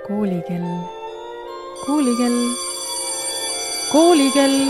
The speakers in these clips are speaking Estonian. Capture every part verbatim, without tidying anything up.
Koolikell, koolikell, koolikell.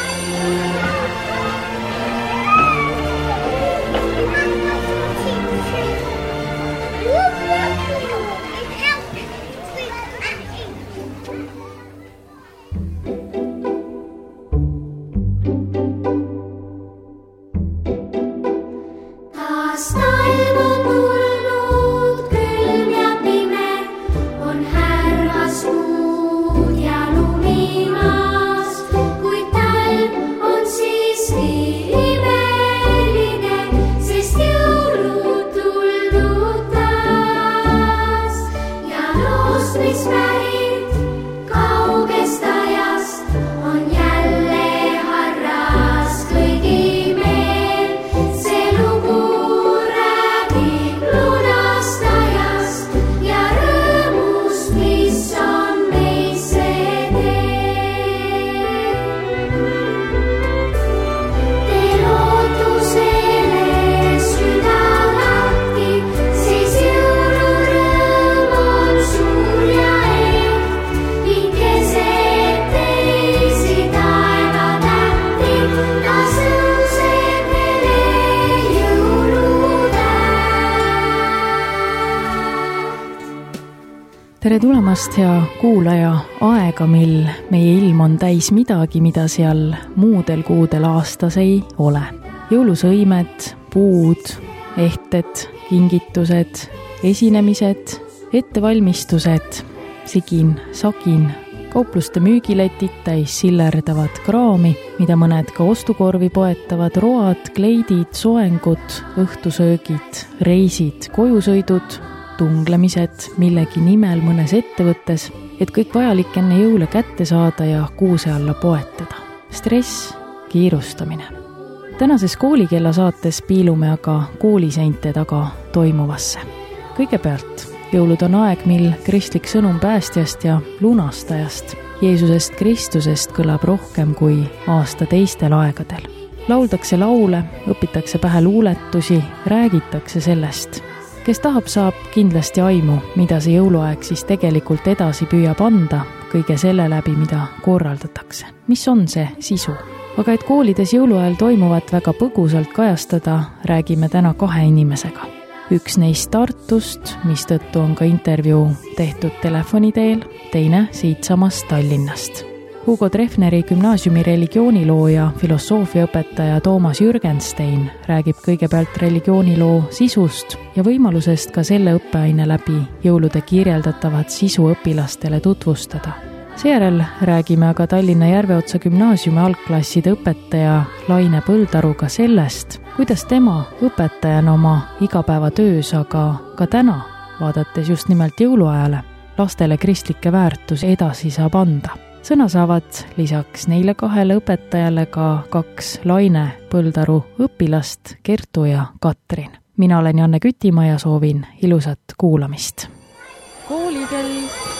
Tere tulemast, hea kuulaja, aega, mil meie ilm on täis midagi, mida seal muudel kuudel aastas ei ole. Jõulusõimed, puud, ehted, kingitused, esinemised, ettevalmistused, sigin, sagin, kaupluste müügiletid täis sillerdavad kraami, mida mõned ka ostukorvi poetavad, road, kleidid, soengud, õhtusöögid, reisid, kojusõidud, tunglemised millegi nimel mõnes ettevõttes, et kõik vajalik enne jõule kätte saada ja kuuse alla poetada. Stress, kiirustamine. Tänases koolikella saates piilume aga kooliseinte taga toimuvasse. Kõigepealt, jõulud on aeg, mil kristlik sõnum päästjast ja lunastajast, Jeesusest Kristusest kõlab rohkem kui aasta teistel aegadel. Lauldakse laule, õpitakse pähe luuletusi, räägitakse sellest. Kes tahab, saab kindlasti aimu, mida see jõuluaeg siis tegelikult edasi püüab anda kõige selle läbi, mida korraldatakse. Mis on see sisu? Aga et koolides jõuluajal toimuvat väga põgusalt kajastada, räägime täna kahe inimesega. Üks neist Tartust, mistõttu on ka intervjuu tehtud telefoni teel, teine siitsamast Tallinnast. Hugo Treffneri gümnaasiumi religiooniloo ja filosoofiaõpetaja Toomas Jürgenstein räägib kõigepealt religiooniloo sisust ja võimalusest ka selle õppeaine läbi jõulude kirjeldatavat sisu õpilastele tutvustada. Seejärel räägime aga Tallinna Järveotsa gümnaasiumi algklasside õpetaja Laine Põldaruga sellest, kuidas tema õpetajana oma igapäevatöös, aga ka täna, vaadates just nimelt jõuluajale, lastele kristlikke väärtusi edasi saab anda. Sõna saavad lisaks neile kahele õpetajale ka kaks Laine Põldaru õpilast, Kertu ja Katrin. Mina olen Janne Kütimaa ja soovin ilusat kuulamist. Koolikell!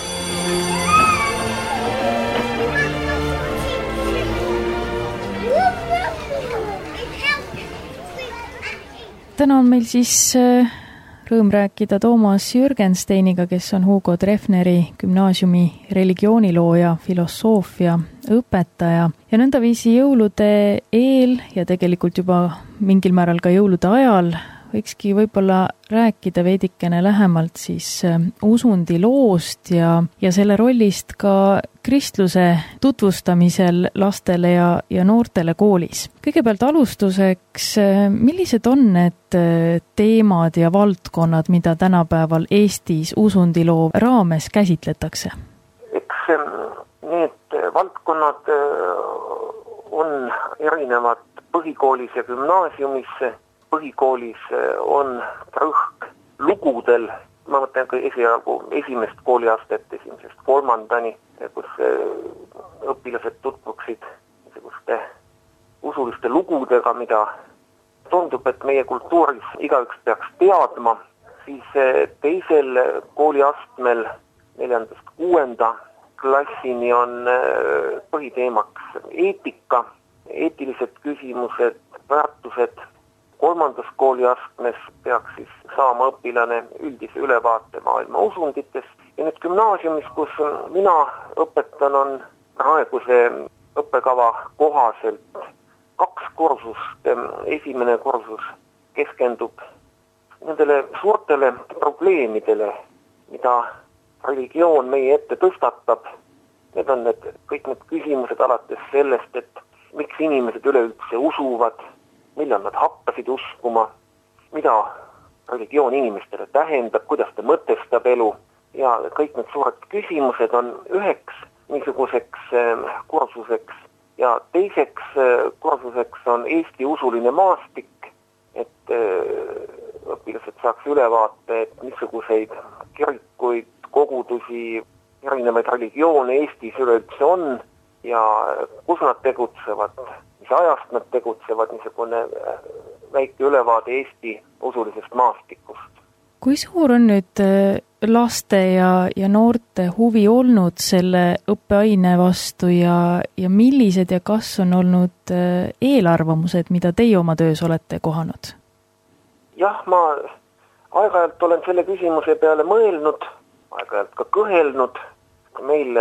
Täna on meil siis rõõm rääkida Toomas Jürgensteiniga, kes on Hugo Treffneri gümnaasiumi religiooniloo ja filosoofia õpetaja. Ja nõndaviisi jõulude eel ja tegelikult juba mingil määral ka jõulude ajal võikski võib-olla rääkida veidikene lähemalt siis usundi loost ja, ja selle rollist ka kristluse tutvustamisel lastele ja, ja noortele koolis. Kõigepealt alustuseks, millised on need teemad ja valdkonnad, mida tänapäeval Eestis usundiloo raames käsitletakse? Eks need valdkonnad on erinevad põhikoolis ja gümnaasiumis. Põhikoolis on rõhk lugudel, ma mõtlen ka esialgu esimest kooliastet, esimesest kolmandani, kus õpilased tutvuksid niisuguste usuliste lugudega, mida tundub, et meie kultuuris igaüks peaks teadma, siis teisel kooliastmel neljandast kuuenda klassini on põhiteemaks eetika, eetilised küsimused, väärtused. Kolmandas kooliastmes peaks siis saama õpilane üldise ülevaate maailma usunditest ja nüüd gümnaasiumis, kus mina õpetan, on praeguse õppekava kohaselt kaks kursust. Esimene kursus keskendub nendele suurtele probleemidele, mida religioon meie ette tõstatab. Need on need, kõik need küsimused alates sellest, et miks inimesed üleüldse usuvad, millal nad hakkasid uskuma, mida religioon inimestele tähendab, kuidas ta mõtestab elu ja kõik need suured küsimused on üheks niisuguseks kursuseks ja teiseks kursuseks on Eesti usuline maastik, et õpilased saaks ülevaate, et missuguseid kirikuid, kogudusi, erinevaid religioone Eestis üleüldse on ja kus nad tegutsevad, mis ajast nad tegutsevad, niisugune väike ülevaade Eesti usulisest maastikust. Kui suur on nüüd laste ja, ja noorte huvi olnud selle õppeaine vastu ja, ja millised ja kas on olnud eelarvamused, mida teie oma töös olete kohanud? Jah, ma aeg-ajalt olen selle küsimuse peale mõelnud, aeg-ajalt ka kõhelnud. Meil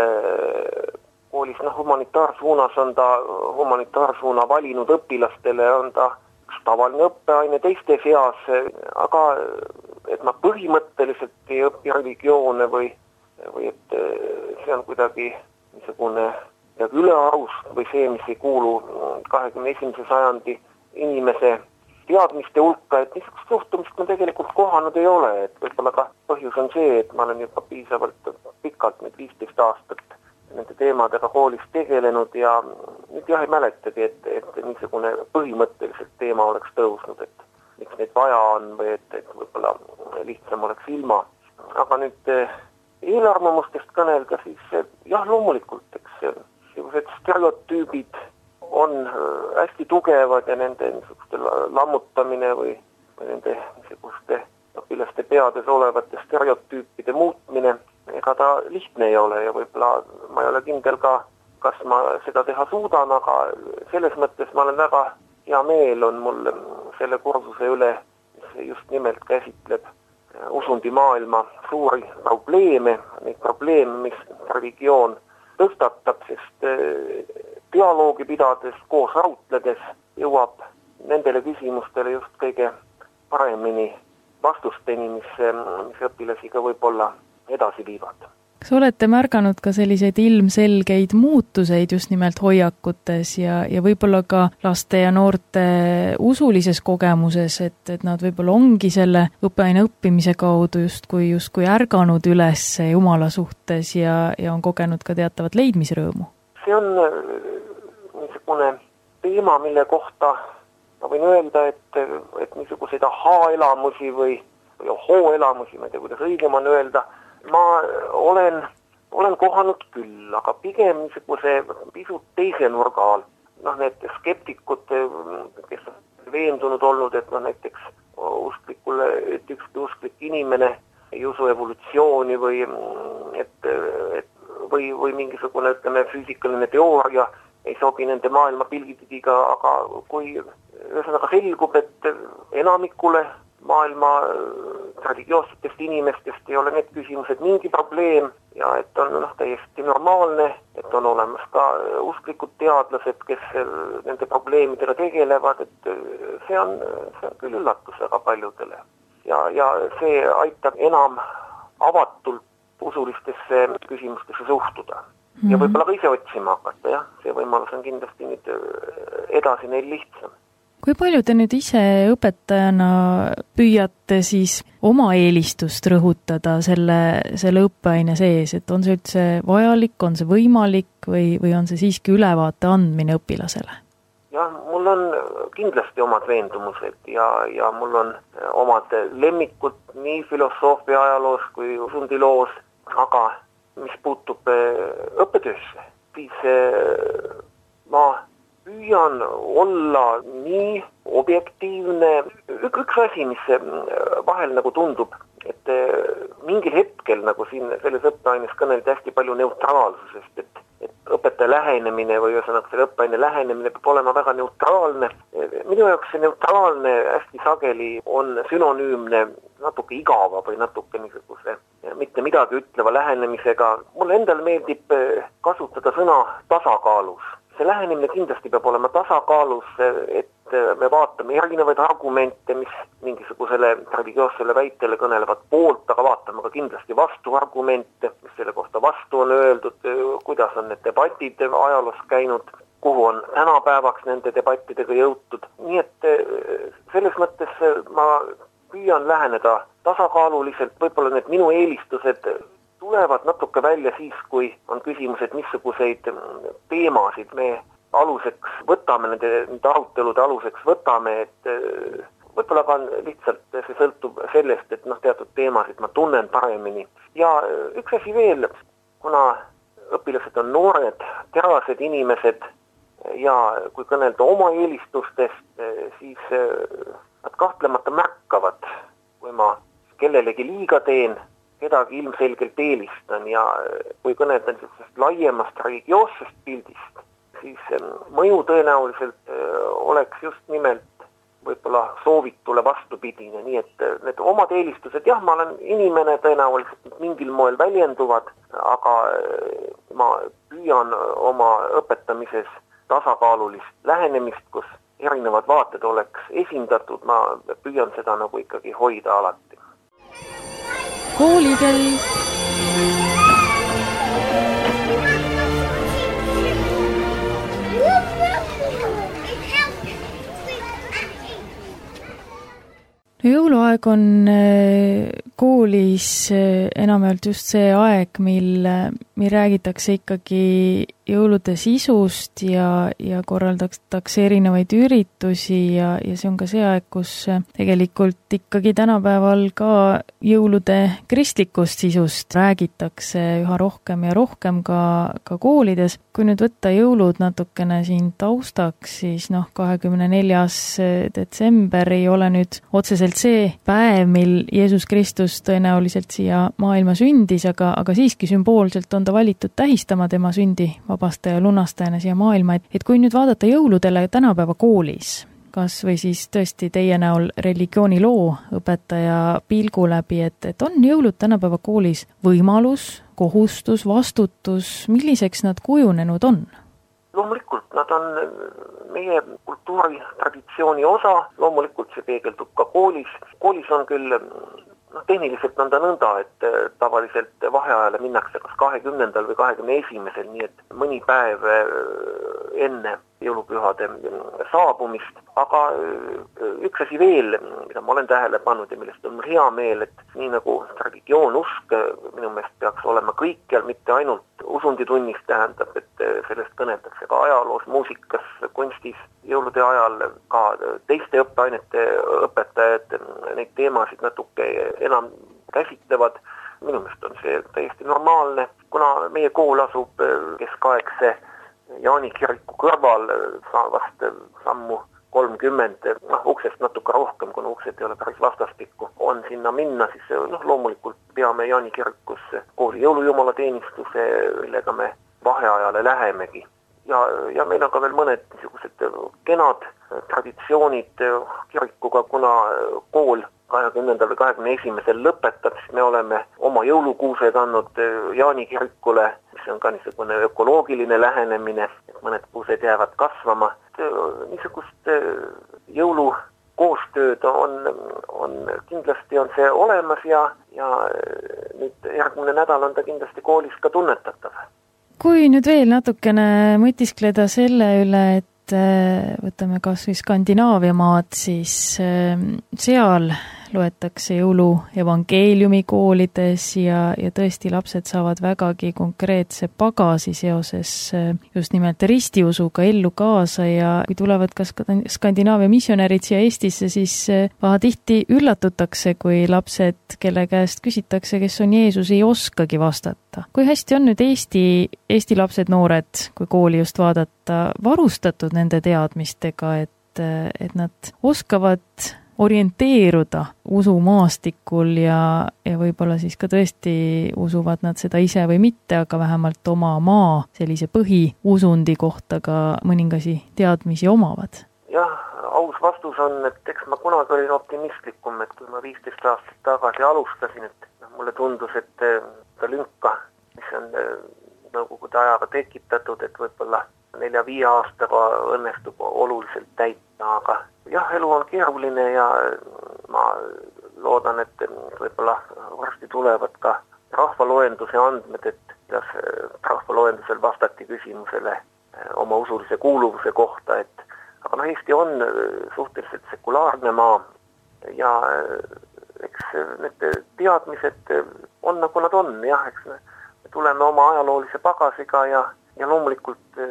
koolis no, humanitaarsuunas on ta humanitaarsuuna valinud õpilastele, on ta üks tavaline õppeaine teiste seas, aga et ma põhimõtteliselt ei õpi religioone või, või et see on kuidagi niisugune ülearust või see, mis ei kuulu kahekümne esimese sajandi inimese teadmiste hulka, et niisugust suhtumist ma tegelikult kohanud ei ole, et võib-olla ka põhjus on see, et ma olen juba piisavalt pikalt, nüüd viisteist aastat nende teemadega koolis tegelenud ja nüüd jah ei mäletagi, et, et niisugune põhimõtteliselt teema oleks tõusnud, et miks neid vaja on või et, et võib-olla lihtsam oleks ilma. Aga nüüd eelarvamustest kõnelda, siis jah, loomulikult, eks niisugused stereotüübid on hästi tugevad ja nende niisuguste lammutamine või, või nende niisuguste õpilaste peades olevate stereotüüpide muutmine, ega ta lihtne ei ole ja võib-olla ma ei ole kindel ka, kas ma seda teha suudan, aga selles mõttes ma olen väga hea meel on mul selle kursuse üle, mis just nimelt käsitleb usundimaailma suuri probleeme, neid probleeme, mis religioon tõstatab, sest dialoogi pidades, koos arutledes jõuab nendele küsimustele just kõige paremini vastusteni, mis, mis õpilasi ka võib-olla edasi viivad. Kas olete märganud ka selliseid ilmselgeid muutuseid just nimelt hoiakutes ja, ja võib-olla ka laste ja noorte usulises kogemuses, et, et nad võib-olla ongi selle õppeaine õppimise kaudu justkui, justkui ärganud üles Jumala suhtes ja, ja on kogenud ka teatavat leidmisrõõmu? See on niisugune teema, mille kohta ma võin öelda, et, et niisuguseid ahaa-elamusi või, või ohoo-elamusi, ma ei tea, kuidas õigem on öelda, ma olen, olen kohanud küll, aga pigem niisuguse pisut teise nurga all. Noh, need skeptikud, kes on veendunud olnud, et noh, näiteks usklikule, et ükski usklik inimene ei usu evolutsiooni või, et, et, või, või mingisugune, ütleme, füüsikaline teooria ei sobi nende maailma pilgidiga, aga kui ühesõnaga selgub, et enamikule maailma religioossetest inimestest ei ole need küsimused mingi probleem ja et on noh, täiesti normaalne, et on olemas ka usklikud teadlased, kes nende probleemidega tegelevad, et see on, see on küll üllatus väga paljudele. Ja, ja see aitab enam avatult usulistesse küsimustesse suhtuda. Ja võib-olla ka ise otsima hakata, jah, see võimalus on kindlasti nüüd edasi neil lihtsam. Kui palju te nüüd ise õpetajana püüate siis oma eelistust rõhutada selle, selle õppeaine sees, et on see üldse vajalik, on see võimalik või, või on see siiski ülevaate andmine õpilasele? Jah, mul on kindlasti omad veendumused ja, ja mul on omad lemmikud nii filosoofia ajaloos kui usundiloos, aga mis puutub õppetöösse, siis ma püüan olla nii objektiivne. Ük, üks asi, mis vahel nagu tundub, et mingil hetkel nagu siin selles õppeaines kõneldi hästi palju neutraalsusest, et, et õpetaja lähenemine või ühesõnaga selle õppeaine lähenemine peab olema väga neutraalne. Minu jaoks see neutraalne hästi sageli on synonüümne natuke igava või natuke niisuguse mitte midagi ütleva lähenemisega. Mulle endal meeldib kasutada sõna tasakaalus. See lähenemine kindlasti peab olema tasakaalus, et me vaatame erinevaid argumente, mis mingisugusele religioossele väitele kõnelevad poolt, aga vaatame ka kindlasti vastuargumente, mis selle kohta vastu on öeldud, kuidas on need debatid ajaloos käinud, kuhu on tänapäevaks nende debattidega jõutud. Nii et selles mõttes ma püüan läheneda tasakaaluliselt, võib-olla need minu eelistused tulevad natuke välja siis, kui on küsimus, et missuguseid teemasid me aluseks võtame, nende, nende arutelude aluseks võtame, et võib-olla ka lihtsalt see sõltub sellest, et noh, teatud teemasid ma tunnen paremini. Ja üks asi veel, kuna õpilased on noored, terased inimesed ja kui kõnelda oma eelistustest, siis nad kahtlemata märkavad, kui ma kellelegi liiga teen, kedagi ilmselgelt eelistan ja kui kõnelda laiemast religioossest pildist, siis mõju tõenäoliselt oleks just nimelt võib-olla soovitule vastupidine, nii et need omad eelistused, jah, ma olen inimene, tõenäoliselt mingil moel väljenduvad, aga ma püüan oma õpetamises tasakaalulist lähenemist, kus erinevad vaated oleks esindatud, ma püüan seda nagu ikkagi hoida alati. Koolidel no jõuluaeg on koolis enamjaolt just see aeg, mil, mil räägitakse ikkagi jõulude sisust ja, ja korraldatakse erinevaid üritusi ja, ja see on ka see aeg, kus tegelikult ikkagi tänapäeval ka jõulude kristlikust sisust räägitakse üha rohkem ja rohkem ka, ka koolides. Kui nüüd võtta jõulud natukene siin taustaks, siis noh, kahekümne neljas detsember ei ole nüüd otseselt see päev, mil Jeesus Kristus tõenäoliselt siia maailma sündis, aga, aga siiski sümboolselt on ta valitud tähistama tema sündi vabastaja ja lunastajana siia maailma, et, et kui nüüd vaadata jõuludele tänapäeva koolis, kas või siis tõesti teie näol religiooniloo õpetaja pilgu läbi, et, et on jõulud tänapäeva koolis võimalus, kohustus, vastutus, milliseks nad kujunenud on? Loomulikult, nad on meie kultuuritraditsiooni osa, loomulikult see peegeldub ka koolis. Koolis on küll no, tehniliselt nõnda nõnda, et tavaliselt vaheajale minnakse kas kahekümnendal või kahekümne esimesel, nii et mõni päev enne jõulupühade saabumist, aga üks asi veel, mida ma olen tähele pannud ja millest on hea meel, et nii nagu religioon, usk minu meelest peaks olema kõikjal, mitte ainult usunditunnis, tähendab, et sellest kõneldakse ka ajaloos, muusikas, kunstis, jõulude ajal ka teiste õppeainete õpetajad neid teemasid natuke enam käsitlevad. Minu meelest on see täiesti normaalne, kuna meie kool asub keskaegse Jaani kiriku kõrval vast sammu kolmkümmend, noh, uksest natuke rohkem, kuna uksed ei ole päris vastastikku, on sinna minna, siis noh, loomulikult peame Jaani kirikus kooli jõulujumala-teenistuse, millega me vaheajale lähemegi. Ja, ja meil on ka veel mõned niisugused kenad traditsioonid kirikuga, kuna kool kahekümnendal või kahekümne esimesel lõpetab, siis me oleme oma jõulukuused andnud Jaani kirikule, mis on ka niisugune ökoloogiline lähenemine, et mõned kuused jäävad kasvama. Niisugust jõulukoostööd on, on kindlasti on see olemas ja, ja nüüd järgmine nädal on ta kindlasti koolis ka tunnetatav. Kui nüüd veel natukene mõtiskleda selle üle, et võtame kas või Skandinaavia maad, siis seal loetakse jõulu evangeeliumi koolides ja, ja tõesti lapsed saavad vägagi konkreetse pagasi seoses just nimelt ristiusuga ellu kaasa ja kui tulevad ka Skandinaavia missionärid siia Eestisse, siis pahatihti üllatutakse, kui lapsed, kelle käest küsitakse, kes on Jeesus, ei oskagi vastata. Kui hästi on nüüd Eesti, Eesti lapsed, noored, kui kooli just vaadata, varustatud nende teadmistega, et, et nad oskavad orienteeruda usumaastikul ja, ja võib-olla siis ka tõesti usuvad nad seda ise või mitte, aga vähemalt oma maa sellise põhiusundi kohta ka mõningasi teadmisi omavad? Jah, aus vastus on, et eks ma kunagi olin optimistlikum, et kui ma viisteist aastat tagasi alustasin, et mulle tundus, et ta lünka, mis on nõukogude ajaga tekitatud, et võib-olla nelja-viie aastaga õnnestub oluliselt täita, aga jah, elu on keeruline ja ma loodan, et võib-olla varsti tulevad ka rahvaloenduse andmed, et kuidas rahvaloendusel vastati küsimusele oma usulise kuuluvuse kohta, et aga no Eesti on suhteliselt sekulaarne maa ja eks need teadmised on nagu nad on, jah, eks me tuleme oma ajaloolise pagasiga ja, ja loomulikult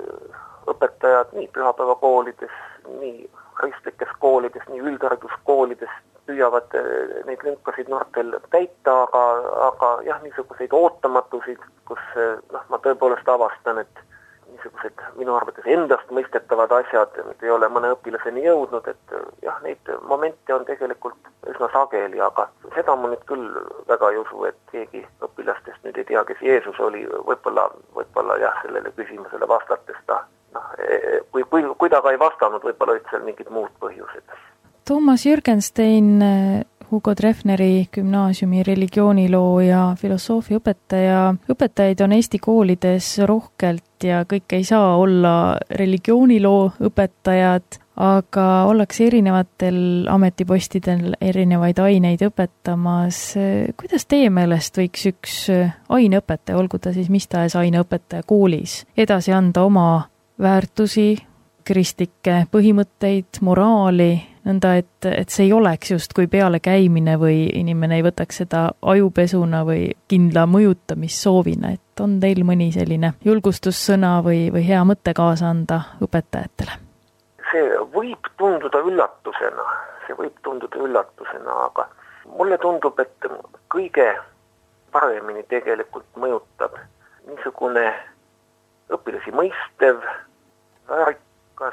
õpetajad nii pühapäevakoolides, nii kristlikes koolides, nii üldhariduskoolides püüavad neid lünkasid noortel täita, aga, aga jah, niisuguseid ootamatusid, kus noh, ma tõepoolest avastan, et niisugused minu arvates endast mõistetavad asjad ei ole mõne õpilaseni jõudnud, et jah, neid momente on tegelikult üsna sageli, aga seda ma nüüd küll väga ei usu, et keegi õpilastest nüüd ei tea, kes Jeesus oli, võib-olla, võib-olla jah, sellele küsimusele vastates ta, noh, kui, kui, kui ta ka ei vastanud, võib-olla olid seal mingid muud põhjused. Toomas Jürgenstein, Hugo Treffneri gümnaasiumi religiooniloo ja filosoofia õpetaja. Õpetajaid on Eesti koolides rohkelt ja kõik ei saa olla religiooniloo õpetajad, aga ollakse erinevatel ametipostidel erinevaid aineid õpetamas. Kuidas teie meelest võiks üks aineõpetaja, olgu ta siis mis tahes aineõpetaja koolis, edasi anda oma väärtusi, kristlikke põhimõtteid, moraali, nõnda, et, et see ei oleks just kui peale käimine või inimene ei võtaks seda ajupesuna või kindla mõjutamissoovina, et on teil mõni selline julgustussõna või, või hea mõte kaasa anda õpetajatele? See võib tunduda üllatusena, see võib tunduda üllatusena, aga mulle tundub, et kõige paremini tegelikult mõjutab niisugune õpilasi mõistev, väärikas,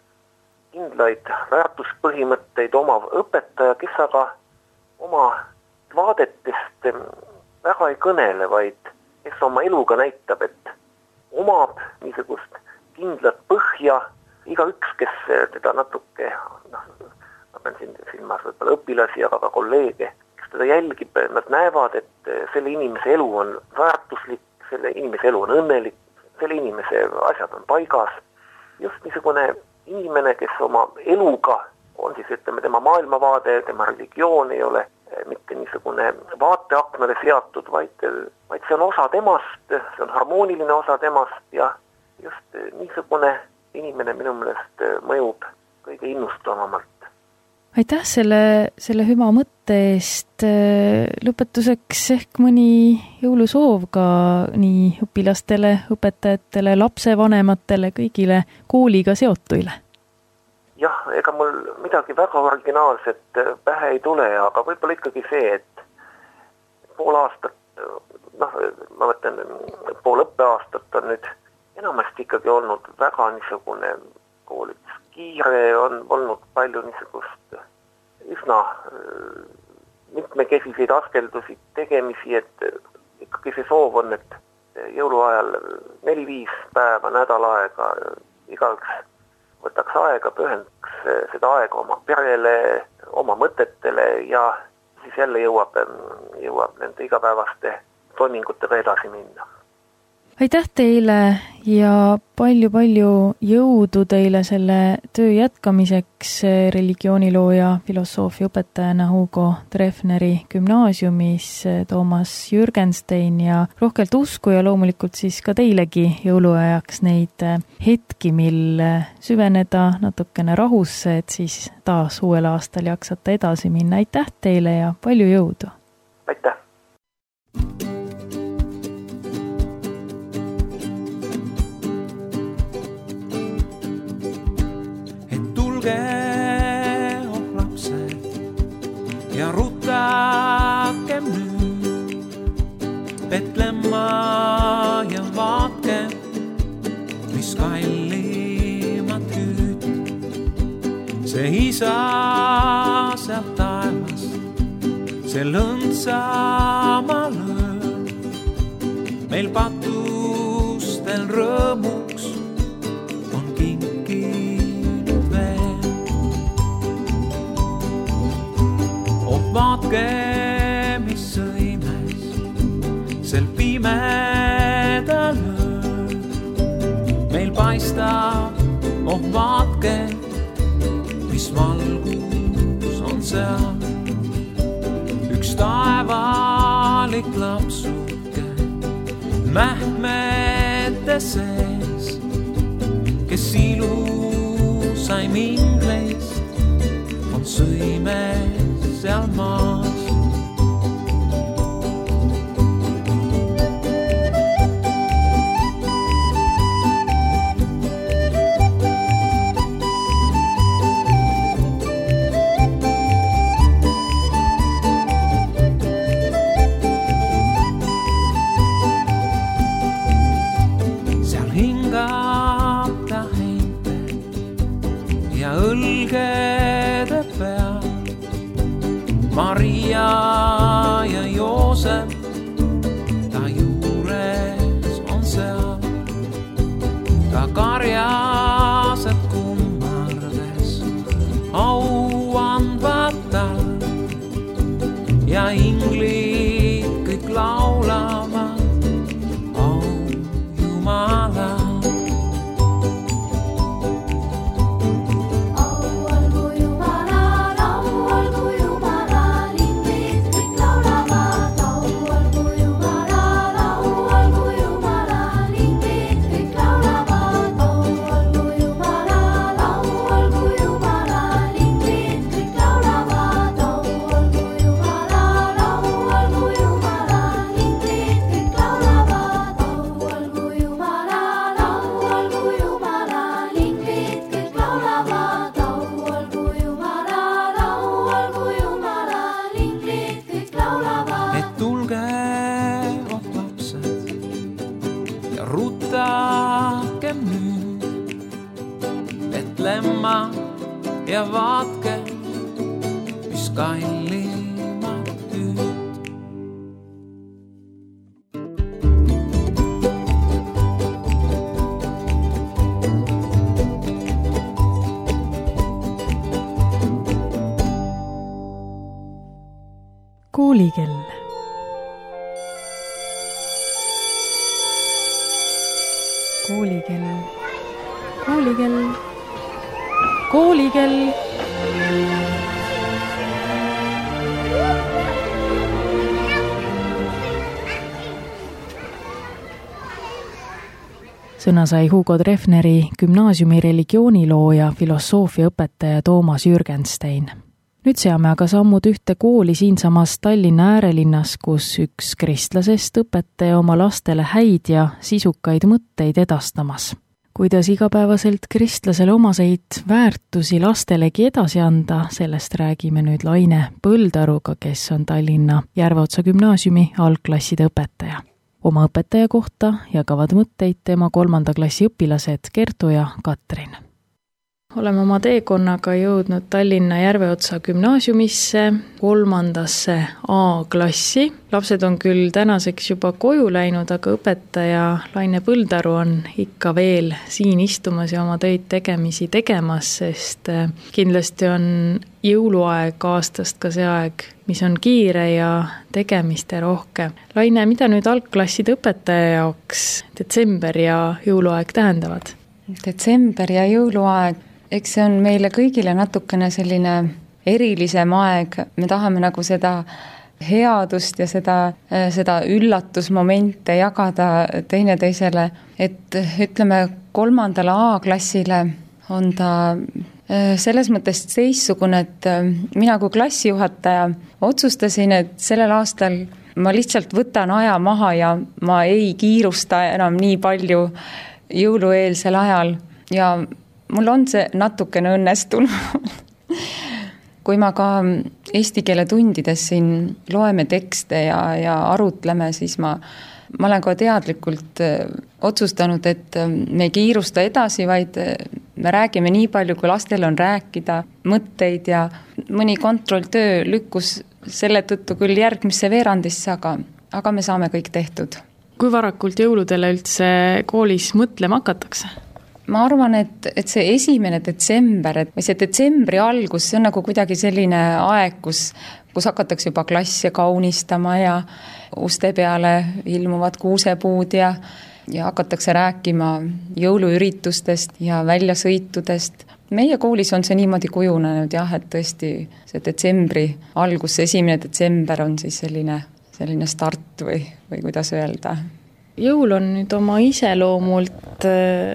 kindlaid väärtuspõhimõtteid omav õpetaja, kes aga oma vaadetest väga ei kõnele, vaid kes oma eluga näitab, et omab niisugust kindlat põhja, igaüks, kes teda natuke, noh, ma pean siin silmas võib-olla õpilasi, aga ka kolleege, kes teda jälgib, nad näevad, et selle inimese elu on väärtuslik, selle inimese elu on õnnelik, selle inimese asjad on paigas. Just niisugune inimene, kes oma eluga on siis, ütleme, tema maailmavaade, tema religioon ei ole mitte niisugune vaateaknale seatud, vaid, vaid see on osa temast, see on harmooniline osa temast ja just niisugune inimene minu meelest mõjub kõige innustavamalt. Aitäh selle, selle hüva mõtte eest. Lõpetuseks ehk mõni jõulusoov ka nii õpilastele, õpetajatele, lapsevanematele, kõigile kooliga seotuile? Jah, ega mul midagi väga originaalset pähe ei tule, aga võib-olla ikkagi see, et pool aastat, noh, ma mõtlen, pool õppeaastat on nüüd enamasti ikkagi olnud väga niisugune koolides kiire, on olnud palju niisugust üsna mitmekesiseid askeldusi, tegemisi, et ikkagi see soov on, et jõuluajal neli-viis päeva nädal aega igaüks võtaks aega, pühendaks seda aega oma perele, oma mõtetele ja siis jälle jõuab, jõuab nende igapäevaste toimingutega edasi minna. Aitäh teile ja palju-palju jõudu teile selle töö jätkamiseks religiooniloo ja filosoofia õpetajana Hugo Treffneri gümnaasiumis, Toomas Jürgenstein, ja rohkelt usku ja loomulikult siis ka teilegi jõuluajaks neid hetki, mil süveneda natukene rahusse, et siis taas uuel aastal jaksata edasi minna. Aitäh teile ja palju jõudu! Aitäh! Oh lapsed ja rutakem nüüd Petlemma ja vaatke, mis kallimad hüüd. See isa sealt taevas, see lõndsama lööb, meil patustel rõõmuks on kinkinud veel. lugemissõimes sel pimedal ööl. Meil paistab, oh vaatke, mis valgus on seal. Üks taevalik lapsuke mähmete sees, kes ilusai mingleist on sõimes seal maas. Maria ja Joosep ta juures on seal. Ta karjased kummardes au andvad tal ja inglid kõik laulavad au Jumala. Ja vaatke, mis kallimad hüüd. Koolikell. Koolikell. Koolikell. Koolikell. Sõna sai Hugo Treffneri gümnaasiumi religioonilooja filosoofiaõpetaja Toomas Jürgenstein. Nüüd seame aga sammud ühte kooli siinsamas Tallinna äärelinnas, kus üks kristlasest õpetaja oma lastele häid ja sisukaid mõtteid edastamas. Kuidas igapäevaselt kristlasele omaseid väärtusi lastelegi edasi anda, sellest räägime nüüd Laine Põldaruga, kes on Tallinna Järveotsa gümnaasiumi algklasside õpetaja. Oma õpetaja kohta jagavad mõtteid tema kolmanda klassi õpilased Kertu ja Katrin. Oleme oma teekonnaga jõudnud Tallinna Järveotsa gümnaasiumisse, kolmandasse A-klassi. Lapsed on küll tänaseks juba koju läinud, aga õpetaja Laine Põldaru on ikka veel siin istumas ja oma töid tegemisi tegemas, sest kindlasti on jõuluaeg aastast ka see aeg, mis on kiire ja tegemiste rohke. Laine, mida nüüd algklasside õpetaja jaoks detsember ja jõuluaeg tähendavad? Detsember ja jõuluaeg, eks see on meile kõigile natukene selline erilisem aeg. Me tahame nagu seda headust ja seda, seda üllatusmomente jagada teineteisele, et ütleme kolmandale A-klassile on ta selles mõttes teissugune, et mina kui klassijuhataja otsustasin, et sellel aastal ma lihtsalt võtan aja maha ja ma ei kiirusta enam nii palju jõulueelsel ajal ja mul on see natukene õnnestunud. Kui ma ka eesti keele tundides siin loeme tekste ja, ja arutleme, siis ma, ma olen ka teadlikult otsustanud, et me ei kiirusta edasi, vaid me räägime nii palju, kui lastel on rääkida, mõtteid ja mõni kontrolltöö lükkus selle tõttu küll järgmisse veerandisse, aga, aga me saame kõik tehtud. Kui varakult jõuludele üldse koolis mõtlema hakatakse? ma arvan, et, et see esimene detsember, et või see detsembri algus, see on nagu kuidagi selline aeg, kus, kus hakatakse juba klasse kaunistama ja uste peale ilmuvad kuusepuud ja, ja hakatakse rääkima jõuluüritustest ja väljasõitudest. Meie koolis on see niimoodi kujunenud jah, et tõesti see detsembri algus, see esimene detsember on siis selline, selline start või, või kuidas öelda. Jõul on nüüd oma iseloomult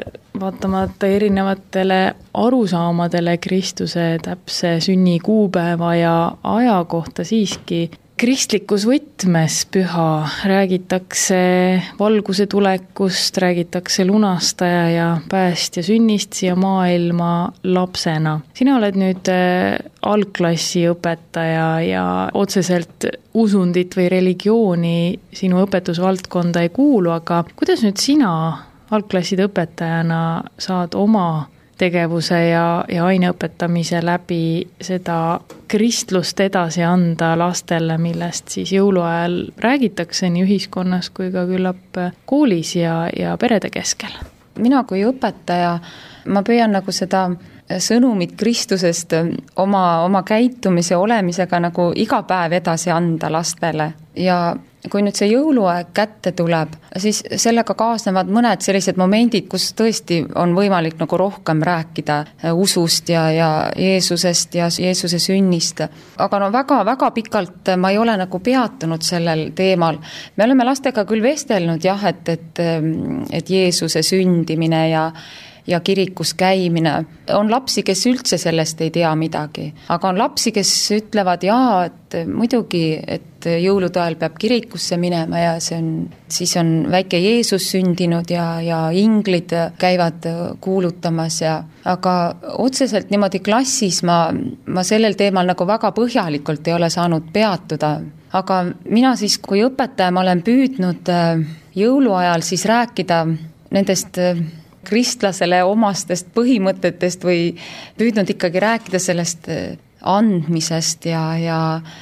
vaatamata erinevatele arusaamadele Kristuse täpse sünnikuupäeva ja aja kohta siiski kristlikus võtmes püha, räägitakse valguse tulekust, räägitakse lunastaja ja päästja sünnist siia maailma lapsena. Sina oled nüüd algklassi õpetaja ja otseselt usundit või religiooni sinu õpetusvaldkonda ei kuulu, aga kuidas nüüd sina algklasside õpetajana saad oma tegevuse ja, ja aineõpetamise läbi seda kristlust edasi anda lastele, millest siis jõuluajal räägitakse nii ühiskonnas kui ka küllap koolis ja, ja perede keskel? Mina kui õpetaja, ma püüan nagu seda sõnumit Kristusest oma, oma käitumise olemisega nagu iga päev edasi anda lastele ja kui nüüd see jõuluaeg kätte tuleb, siis sellega kaasnevad mõned sellised momendid, kus tõesti on võimalik nagu rohkem rääkida usust ja, ja Jeesusest ja Jeesuse sünnist. Aga no väga, väga pikalt ma ei ole nagu peatunud sellel teemal. Me oleme lastega küll vestelnud jah, et, et, et Jeesuse sündimine ja ja kirikus käimine. On lapsi, kes üldse sellest ei tea midagi, aga on lapsi, kes ütlevad jaa, et muidugi, et jõulude ajal peab kirikusse minema ja see on, siis on väike Jeesus sündinud ja, ja inglid käivad kuulutamas ja aga otseselt niimoodi klassis ma, ma sellel teemal nagu väga põhjalikult ei ole saanud peatuda. Aga mina siis, kui õpetaja, ma olen püüdnud jõuluajal siis rääkida nendest kristlasele omastest põhimõtetest või püüdnud ikkagi rääkida sellest andmisest ja, ja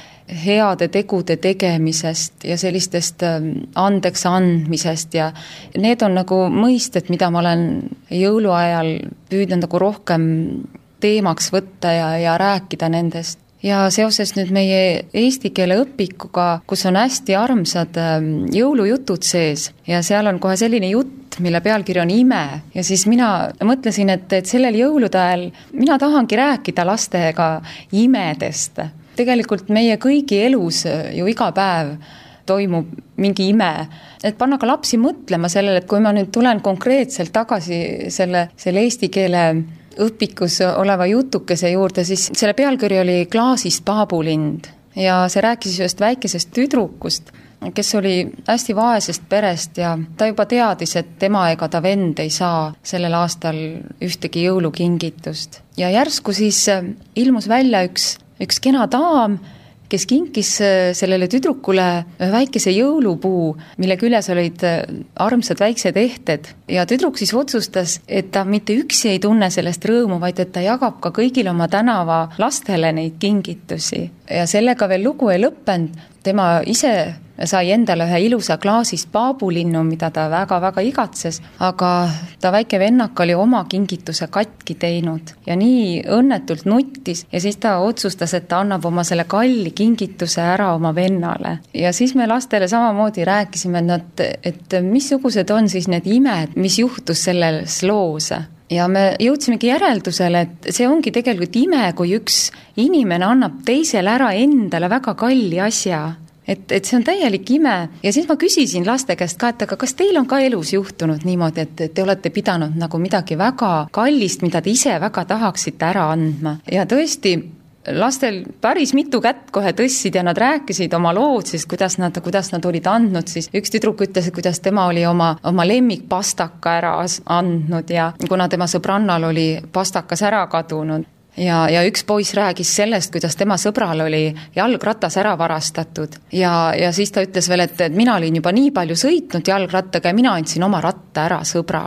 heade tegude tegemisest ja sellistest andeks andmisest ja need on nagu mõisted, mida ma olen jõuluajal püüdnud nagu rohkem teemaks võtta ja, ja rääkida nendest. Ja seoses nüüd meie eesti keele õpikuga, kus on hästi armsad jõulujutud sees ja seal on kohe selline jutt, mille pealkiri on ime ja siis mina mõtlesin, et, et sellel jõulude ajal mina tahangi rääkida lastega imedest. Tegelikult meie kõigi elus ju iga päev toimub mingi ime, et panna ka lapsi mõtlema sellele, et kui ma nüüd tulen konkreetselt tagasi selle, selle eesti keele õpikus oleva jutukese juurde, siis selle pealkiri oli Klaasist paabulind ja see rääkis just väikesest tüdrukust, kes oli hästi vaesest perest ja ta juba teadis, et tema ega ta vend ei saa sellel aastal ühtegi jõulukingitust. Ja järsku siis ilmus välja üks, üks kena daam, kes kinkis sellele tüdrukule väikese jõulupuu, mille küljes olid armsad väiksed ehted. Ja tüdruk siis otsustas, et ta mitte üksi ei tunne sellest rõõmu, vaid et ta jagab ka kõigile oma tänava lastele neid kingitusi. Ja sellega veel lugu ei lõppenud, tema ise sai endale ühe ilusa klaasist paabulinnu, mida ta väga-väga igatses, aga ta väike vennak oli oma kingituse katki teinud ja nii õnnetult nuttis ja siis ta otsustas, et ta annab oma selle kalli kingituse ära oma vennale. Ja siis me lastele samamoodi rääkisime, et, nad, et missugused on siis need imed, mis juhtus selles loos. Ja me jõudsimegi järeldusele, et see ongi tegelikult ime, kui üks inimene annab teisele ära endale väga kalli asja. Et, et see on täielik ime ja siis ma küsisin laste käest ka, et aga kas teil on ka elus juhtunud niimoodi, et te olete pidanud nagu midagi väga kallist, mida te ise väga tahaksite ära andma ja tõesti lastel päris mitu kätt kohe tõssid ja nad rääkisid oma lood siis, kuidas nad, kuidas nad olid andnud, siis üks tüdruk ütles, kuidas tema oli oma, oma lemmikpastaka ära andnud ja kuna tema sõbrannal oli pastakas ära kadunud. Ja, ja üks poiss räägis sellest, kuidas tema sõbral oli jalgratas ära varastatud ja, ja siis ta ütles veel, et, et mina olin juba nii palju sõitnud jalgrattaga ja mina andsin oma ratta ära sõbrale.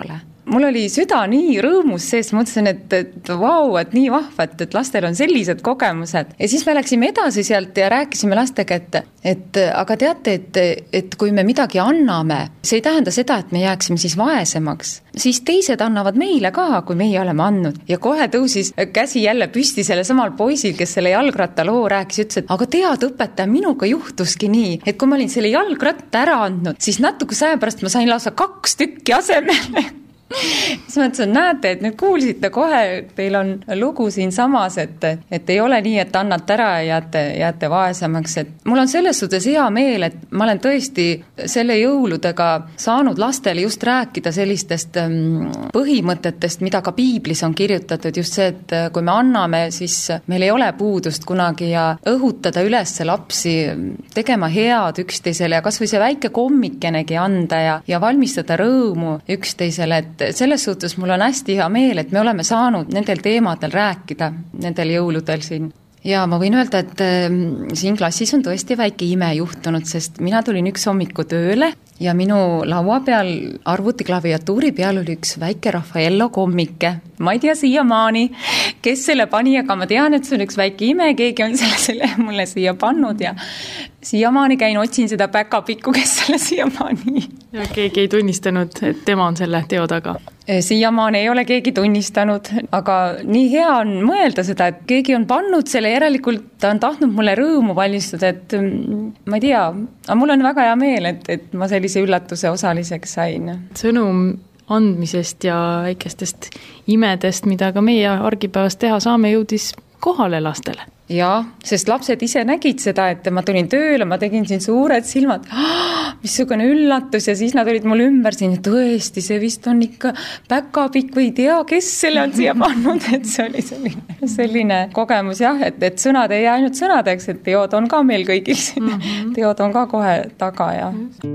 mul oli süda nii rõõmus sees, mõtlesin, et, et vau, et nii vahva, et, et lastel on sellised kogemused. Ja siis me läksime edasi sealt ja rääkisime lastega, et, et aga teate, et, et kui me midagi anname, see ei tähenda seda, et me jääksime siis vaesemaks. Siis teised annavad meile ka, kui meie oleme andnud. Ja kohe tõusis käsi jälle püsti selle samal poisil, kes selle jalgrattaloo rääkis, ütles, et aga tead, õpetaja, minuga juhtuski nii, et kui ma olin selle jalgratta ära andnud, siis natuke saja pärast ma sain lausa kaks tükki asemele. Siis ma ütlesin, näete, et nüüd kuulsite kohe, teil on lugu siin samas, et, et ei ole nii, et annate ära ja jääte, jääte vaesemaks. Et mul on selles suhtes hea meel, et ma olen tõesti selle jõuludega saanud lastele just rääkida sellistest põhimõtetest, mida ka piiblis on kirjutatud, just see, et kui me anname, siis meil ei ole puudust kunagi ja õhutada üles lapsi tegema head üksteisele ja kas või see väike kommikenegi anda ja, ja valmistada rõõmu üksteisele, et selles suhtes mul on hästi hea meel, et me oleme saanud nendel teemadel rääkida, nendel jõuludel siin. Ja ma võin öelda, et äh, siin klassis on tõesti väike ime juhtunud, sest mina tulin üks hommiku tööle ja minu laua peal arvuti klaviatuuri peal oli üks väike Raffaello kommike. Ma ei tea siiamaani, kes selle pani, aga ma tean, et see on üks väike ime, keegi on selle, selle mulle siia pannud ja siiamaani käin, otsin seda päkapikku, kes selle siiamaani. Ja keegi ei tunnistanud, et tema on selle teo taga? Siiamaani ei ole keegi tunnistanud, aga nii hea on mõelda seda, et keegi on pannud selle, järelikult ta on tahtnud mulle rõõmu valmistada, et ma ei tea, aga mul on väga hea meel, et, et ma sellise üllatuse osaliseks sain. Sõnum andmisest ja väikestest imedest, mida ka meie argipäevas teha saame, jõudis kohale lastele. Jaa, sest lapsed ise nägid seda, et ma tulin tööle, ma tegin siin suured silmad, ah, missugune üllatus ja siis nad olid mul ümber siin ja tõesti, see vist on ikka päkapikk või ei tea, kes selle on siia pannud, et see oli selline, selline kogemus jah, et, et sõnad ei jää ainult sõnadeks, et teod on ka meil kõigil siin, mm-hmm. teod on ka kohe taga ja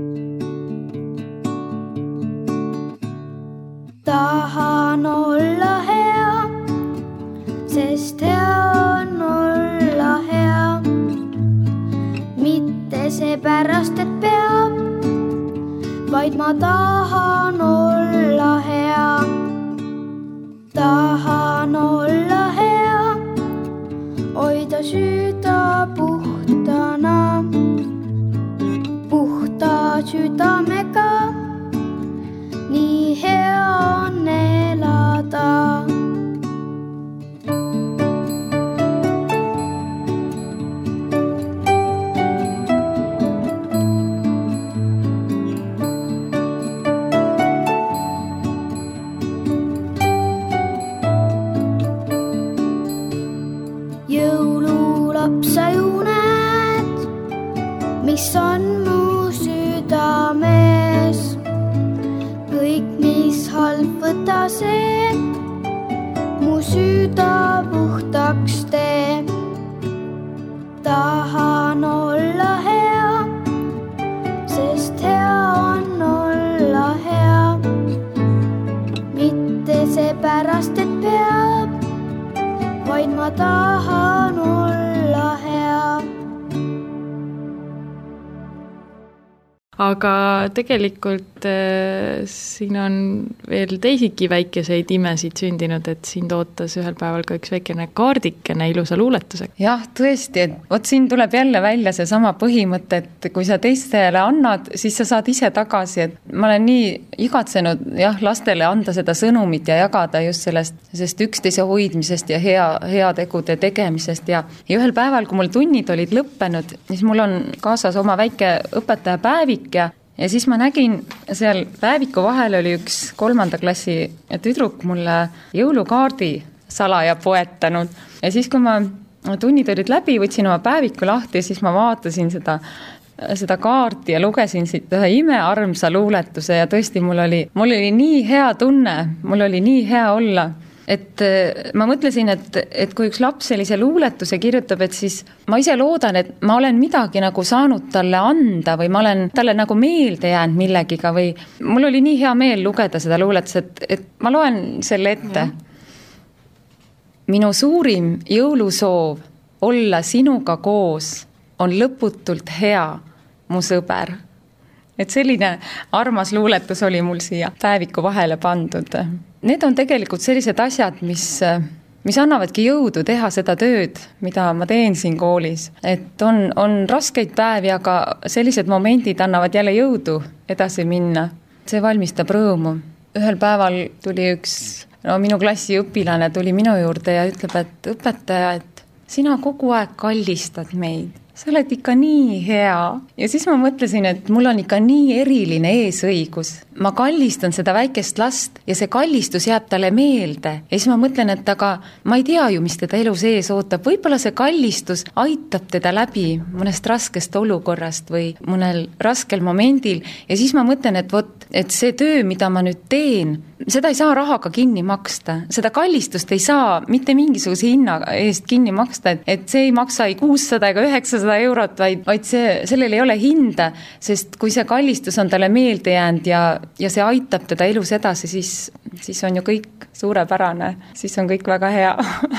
tahan olla hea, sest hea on olla hea, mitte seepärast, et peab, vaid ma tahan olla hea. Tahan olla hea, hoida süda puhtana, puhta südamega, nii hea on elada. Jõululaps sa ju näed, mis on mu südames. Kõik, mis halb võta see, mu süda puhtaks tee. Tahan olla hea, sest hea on olla hea, mitte seepärast, et peab, vaid ma tahan olla hea. Aga tegelikult äh, siin on veel teisigi väikeseid imesid sündinud, et siin tootas ühel päeval ka üks väikene kaardikene ilusa luuletusega. Jah, tõesti, et võt siin tuleb jälle välja see sama põhimõte, et kui sa teistele annad, siis sa saad ise tagasi, et ma olen nii igatsenud jah, lastele anda seda sõnumit ja jagada just sellest, sellest üksteise hoidmisest ja hea, hea tegude tegemisest ja, ja ühel päeval, kui mul tunnid olid lõppenud, siis mul on kaasas oma väike õpetaja päevik ja, ja siis ma nägin seal päeviku vahel oli üks kolmanda klassi tüdruk mulle jõulukaardi salaja poetanud ja siis kui ma tunnid olid läbi, võtsin oma päeviku lahti ja siis ma vaatasin seda, seda kaarti ja lugesin siit ühe imearmsa luuletuse ja tõesti mul oli, mul oli nii hea tunne, mul oli nii hea olla. Et ma mõtlesin, et, et kui üks laps sellise luuletuse kirjutab, et siis ma ise loodan, et ma olen midagi nagu saanud talle anda või ma olen talle nagu meelde jäänud millegiga või mul oli nii hea meel lugeda seda luuletust, et, et ma loen selle ette. Minu suurim jõulusoov olla sinuga koos on lõputult hea, mu sõber. et selline armas luuletus oli mul siia päeviku vahele pandud. Need on tegelikult sellised asjad, mis, mis annavadki jõudu teha seda tööd, mida ma teen siin koolis. Et on, on raskeid päevi, aga sellised momendid annavad jälle jõudu edasi minna. See valmistab rõõmu. Ühel päeval tuli üks, no minu klassi õpilane tuli minu juurde ja ütleb, et õpetaja, et sina kogu aeg kallistad meid. Sa oled ikka nii hea. Ja siis ma mõtlesin, et mul on ikka nii eriline eesõigus. Ma kallistan seda väikest last ja see kallistus jääb talle meelde. Ja siis ma mõtlen, et aga ma ei tea ju, mis teda elus ees ootab. Võib-olla see kallistus aitab teda läbi mõnest raskest olukorrast või mõnel raskel momendil. Ja siis ma mõtlen, et, võt, et see töö, mida ma nüüd teen, seda ei saa rahaga kinni maksta. Seda kallistust ei saa mitte mingisuguse hinna eest kinni maksta, et, et see ei maksa ei kuussada ega üheksasada eurot, vaid, vaid see, sellel ei ole hinda, sest kui see kallistus on talle meelde jäänud ja, ja see aitab teda elus edasi, siis, siis on ju kõik suurepärane, siis on kõik väga hea.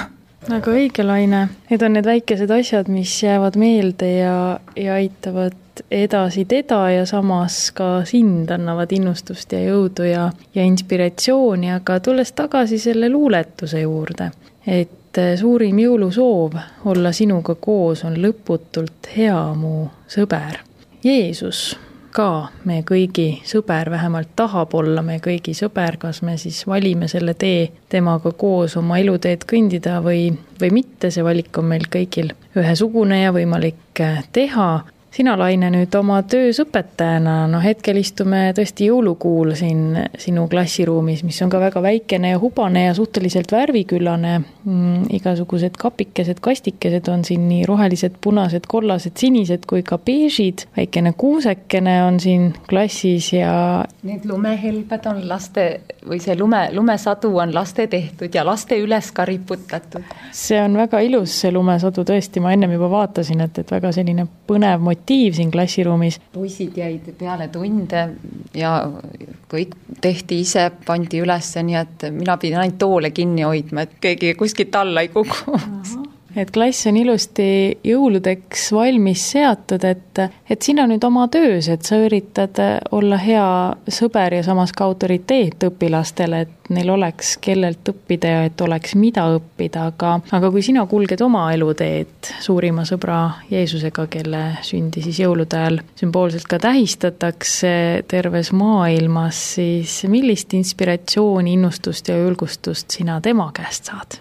Aga õige, Laine, need on need väikesed asjad, mis jäävad meelde ja, ja aitavad edasi teda ja samas ka sind annavad innustust ja jõudu ja, ja inspiratsiooni, aga tulles tagasi selle luuletuse juurde, et suurim jõulusoov olla sinuga koos on lõputult hea mu sõber. Jeesus ka me kõigi sõber, vähemalt tahab olla me kõigi sõber, kas me siis valime selle tee temaga koos oma eluteed kõndida või, või mitte, see valik on meil kõigil ühesugune ja võimalik teha. Sina, Laine, nüüd oma töös õpetajana, no hetkel istume tõesti jõulukuul siin sinu klassiruumis, mis on ka väga väikene ja hubane ja suhteliselt värviküllane. Mm, igasugused kapikesed, kastikesed on siin nii rohelised, punased, kollased, sinised kui ka beežid. Väikene kuusekene on siin klassis ja... Need lumehelbed on laste, või see lume, lumesadu on laste tehtud ja laste üles ka riputatud. See on väga ilus, see lumesadu tõesti, ma ennem juba vaatasin, et, et väga selline põnev motiiv siin klassiruumis. Poisid jäid peale tunde ja kõik tehti ise, pandi üles, nii et mina pidin ainult toole kinni hoidma, et keegi kuskilt alla ei kuku. Et klass on ilusti jõuludeks valmis seatud, et, et sina nüüd oma töös, et sa üritad olla hea sõber ja samas ka autoriteet õpilastele, et neil oleks kellelt õppida ja et oleks mida õppida, aga, aga kui sina kulged oma eluteed suurima sõbra Jeesusega, kelle sündi siis jõulude ajal sümboolselt ka tähistatakse terves maailmas, siis millist inspiratsiooni, innustust ja julgustust sina tema käest saad?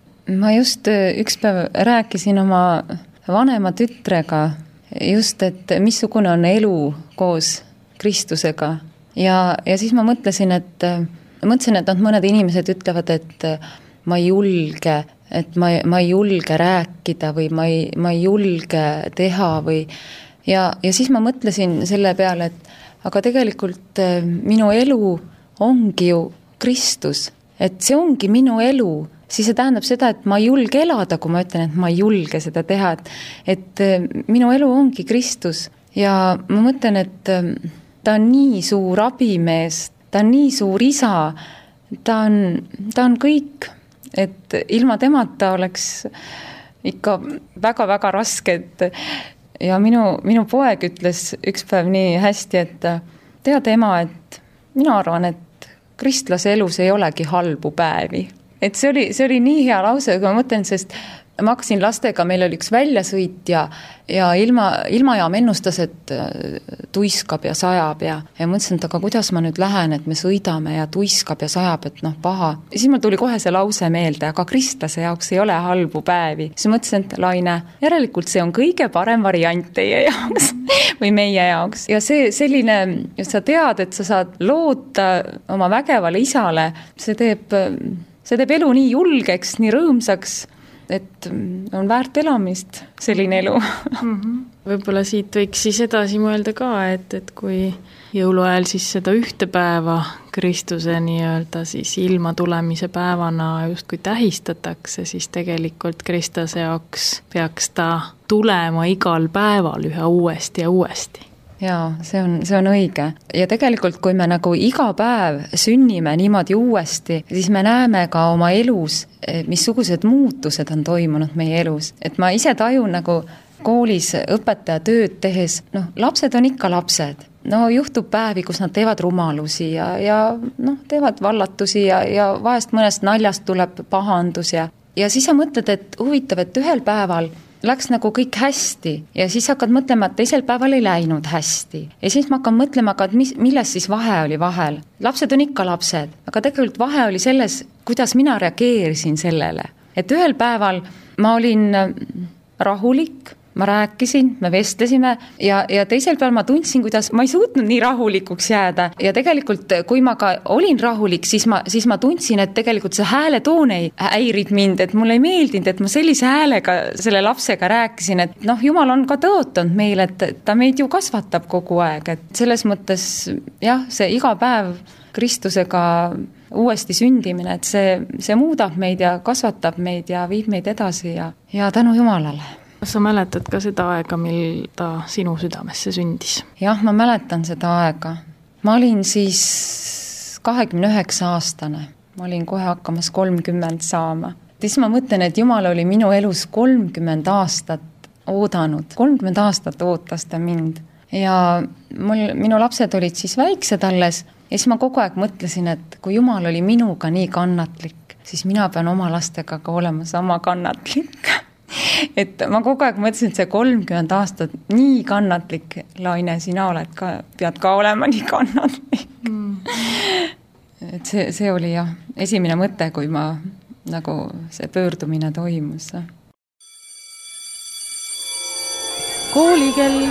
Ma just üks päev rääkisin oma vanema tütrega just, et missugune on elu koos Kristusega ja, ja siis ma mõtlesin, et mõtlesin, et mõned inimesed ütlevad, et ma ei julge, et ma, ma ei julge rääkida või ma ei, ma ei julge teha või ja, ja siis ma mõtlesin selle peale, et aga tegelikult minu elu ongi ju Kristus, et see ongi minu elu, siis see tähendab seda, et ma ei julge elada, kui ma ütlen, et ma ei julge seda teha, et, et minu elu ongi Kristus ja ma mõtlen, et ta on nii suur abimees, ta on nii suur isa, ta on, ta on kõik, et ilma temata oleks ikka väga-väga raske, et ja minu, minu poeg ütles üks päev nii hästi, et tead ema, et mina arvan, et kristlase elus ei olegi halbu päevi. Et see oli, see oli nii hea lause, kui ma mõtlen, sest ma hakkasin lastega, meil oli üks väljasõit ja, ja ilma, ilmajaam ennustas, et tuiskab ja sajab ja, ja mõtlesin, et aga kuidas ma nüüd lähen, et me sõidame ja tuiskab ja sajab, et noh, paha. Ja siis mul tuli kohe see lause meelde, aga kristlase jaoks ei ole halbu päevi. Siis mõtlesin, et Laine, järelikult see on kõige parem variant teie jaoks või meie jaoks. Ja see selline, et sa tead, et sa saad loota oma vägevale isale, see teeb... See teeb elu nii julgeks, nii rõõmsaks, et on väärt elamist selline elu. Mm-hmm. Võib-olla siit võiks siis edasi mõelda ka, et, et kui jõuluajal siis seda ühte päeva Kristuse nii-öelda siis ilma tulemise päevana justkui tähistatakse, siis tegelikult Kristuse jaoks peaks ta tulema igal päeval üha uuesti ja uuesti. Jaa, see on, see on õige. Ja tegelikult, kui me nagu iga päev sünnime niimoodi uuesti, siis me näeme ka oma elus, missugused muutused on toimunud meie elus. Et ma ise tajun nagu koolis õpetaja tööd tehes, noh, lapsed on ikka lapsed. no juhtub päevi, kus nad teevad rumalusi ja, ja noh, teevad vallatusi ja, ja vahest mõnest naljast tuleb pahandus ja, ja siis sa mõtled, et huvitav, et ühel päeval läks nagu kõik hästi ja siis hakkad mõtlema, et teisel päeval ei läinud hästi. Ja siis ma hakkan mõtlema, aga mis, milles siis vahe oli vahel. Lapsed on ikka lapsed, aga tegelikult vahe oli selles, kuidas mina reageerisin sellele. Et ühel päeval ma olin rahulik, ma rääkisin, me vestlesime ja, ja teisel päeval ma tundsin, kuidas ma ei suutnud nii rahulikuks jääda ja tegelikult kui ma ka olin rahulik, siis ma, siis ma tundsin, et tegelikult see hääletoon ei häirid mind, et mulle ei meeldinud, et ma sellise häälega selle lapsega rääkisin, et noh, Jumal on ka tõotanud meile, et ta meid ju kasvatab kogu aeg, et selles mõttes jah, see iga päev Kristusega uuesti sündimine, et see, see muudab meid ja kasvatab meid ja viib meid edasi ja, ja tänu Jumalale. Kas sa mäletad ka seda aega, mil ta sinu südamesse sündis? Jah, ma mäletan seda aega. Ma olin siis kahekümne üheksa aastane. Ma olin kohe hakkamas kolmkümmend saama. Siis ma mõtlen, et Jumal oli minu elus kolmkümmend aastat oodanud. kolmkümmend aastat ootas ta mind. Ja mul, minu lapsed olid siis väiksed alles. Ja siis ma kogu aeg mõtlesin, et kui Jumal oli minuga nii kannatlik, siis mina pean oma lastega ka olema sama kannatlik. Et ma kogu aeg mõtlesin, et see kolmkümmend aastat nii kannatlik, Laine, sina oled ka, pead ka olema nii kannatlik. Mm. Et see, see oli jah, esimene mõte, kui ma nagu see pöördumine toimus. Koolikell.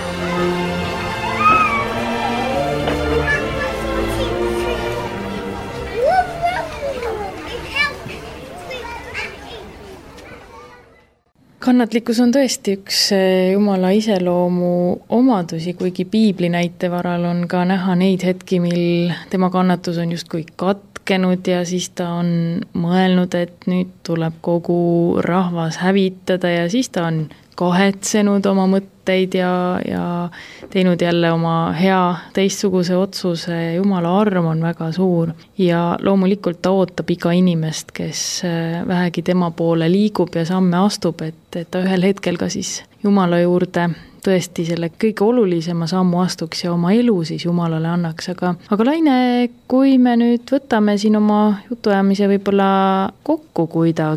Kannatlikkus on tõesti üks Jumala iseloomu omadusi, kuigi piibli näite varal on ka näha neid hetki, mil tema kannatus on justkui katkenud ja siis ta on mõelnud, et nüüd tuleb kogu rahvas hävitada ja siis ta on kahetsenud oma mõtteid ja, ja teinud jälle oma hea teistsuguse otsuse. Jumala arm on väga suur ja loomulikult ta ootab iga inimest, kes vähegi tema poole liigub ja samme astub, et, et ta ühel hetkel ka siis Jumala juurde tõesti selle kõige olulisema sammu astuks ja oma elu siis Jumalale annaks. Aga, aga Laine, kui me nüüd võtame siin oma jutuajamise võib-olla kokku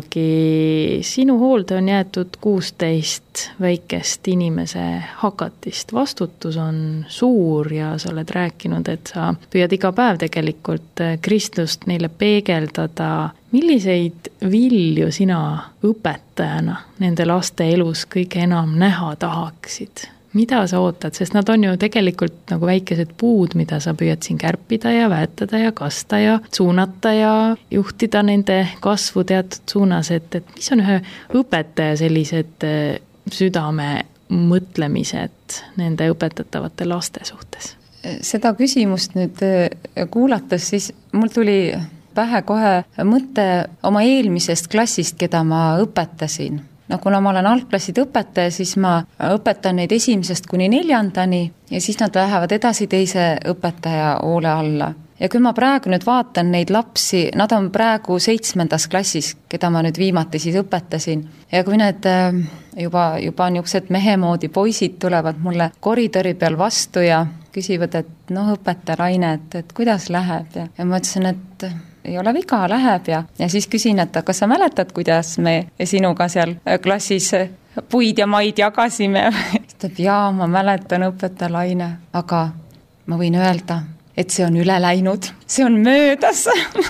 kuidagi, sinu hoolde on jäetud kuusteist väikest inimese hakatist. Vastutus on suur ja sa oled rääkinud, et sa püüad iga päev tegelikult Kristust neile peegeldada. Milliseid vilju sina õpetajana nende laste elus kõige enam näha tahaksid? Mida sa ootad? Sest nad on ju tegelikult nagu väikesed puud, mida sa püüad siin kärpida ja väetada ja kasta ja suunata ja juhtida nende kasvu teatud suunas. Et, et mis on ühe õpetaja sellised südame mõtlemised nende õpetatavate laste suhtes? Seda küsimust nüüd kuulates, siis mul tuli pähe kohe mõte oma eelmisest klassist, keda ma õpetasin. No kuna ma olen algklassid õpetaja, siis ma õpetan neid esimesest kuni neljandani ja siis nad lähevad edasi teise õpetaja hoole alla. Ja kui ma praegu nüüd vaatan neid lapsi, nad on praegu seitsmendas klassis, keda ma nüüd viimati siis õpetasin. Ja kui need juba, juba niisugused mehemoodi poisid tulevad mulle koridori peal vastu ja küsivad, et noh, õpetaja Laine, et, et kuidas läheb ja, ja ma ütlesin, et ei ole viga, läheb ja, ja siis küsin, et kas sa mäletad, kuidas me sinuga seal klassis puid ja maid jagasime? Ütleb, jaa, ma mäletan, õpetaja Laine, aga ma võin öelda, et see on üle läinud, see on möödas.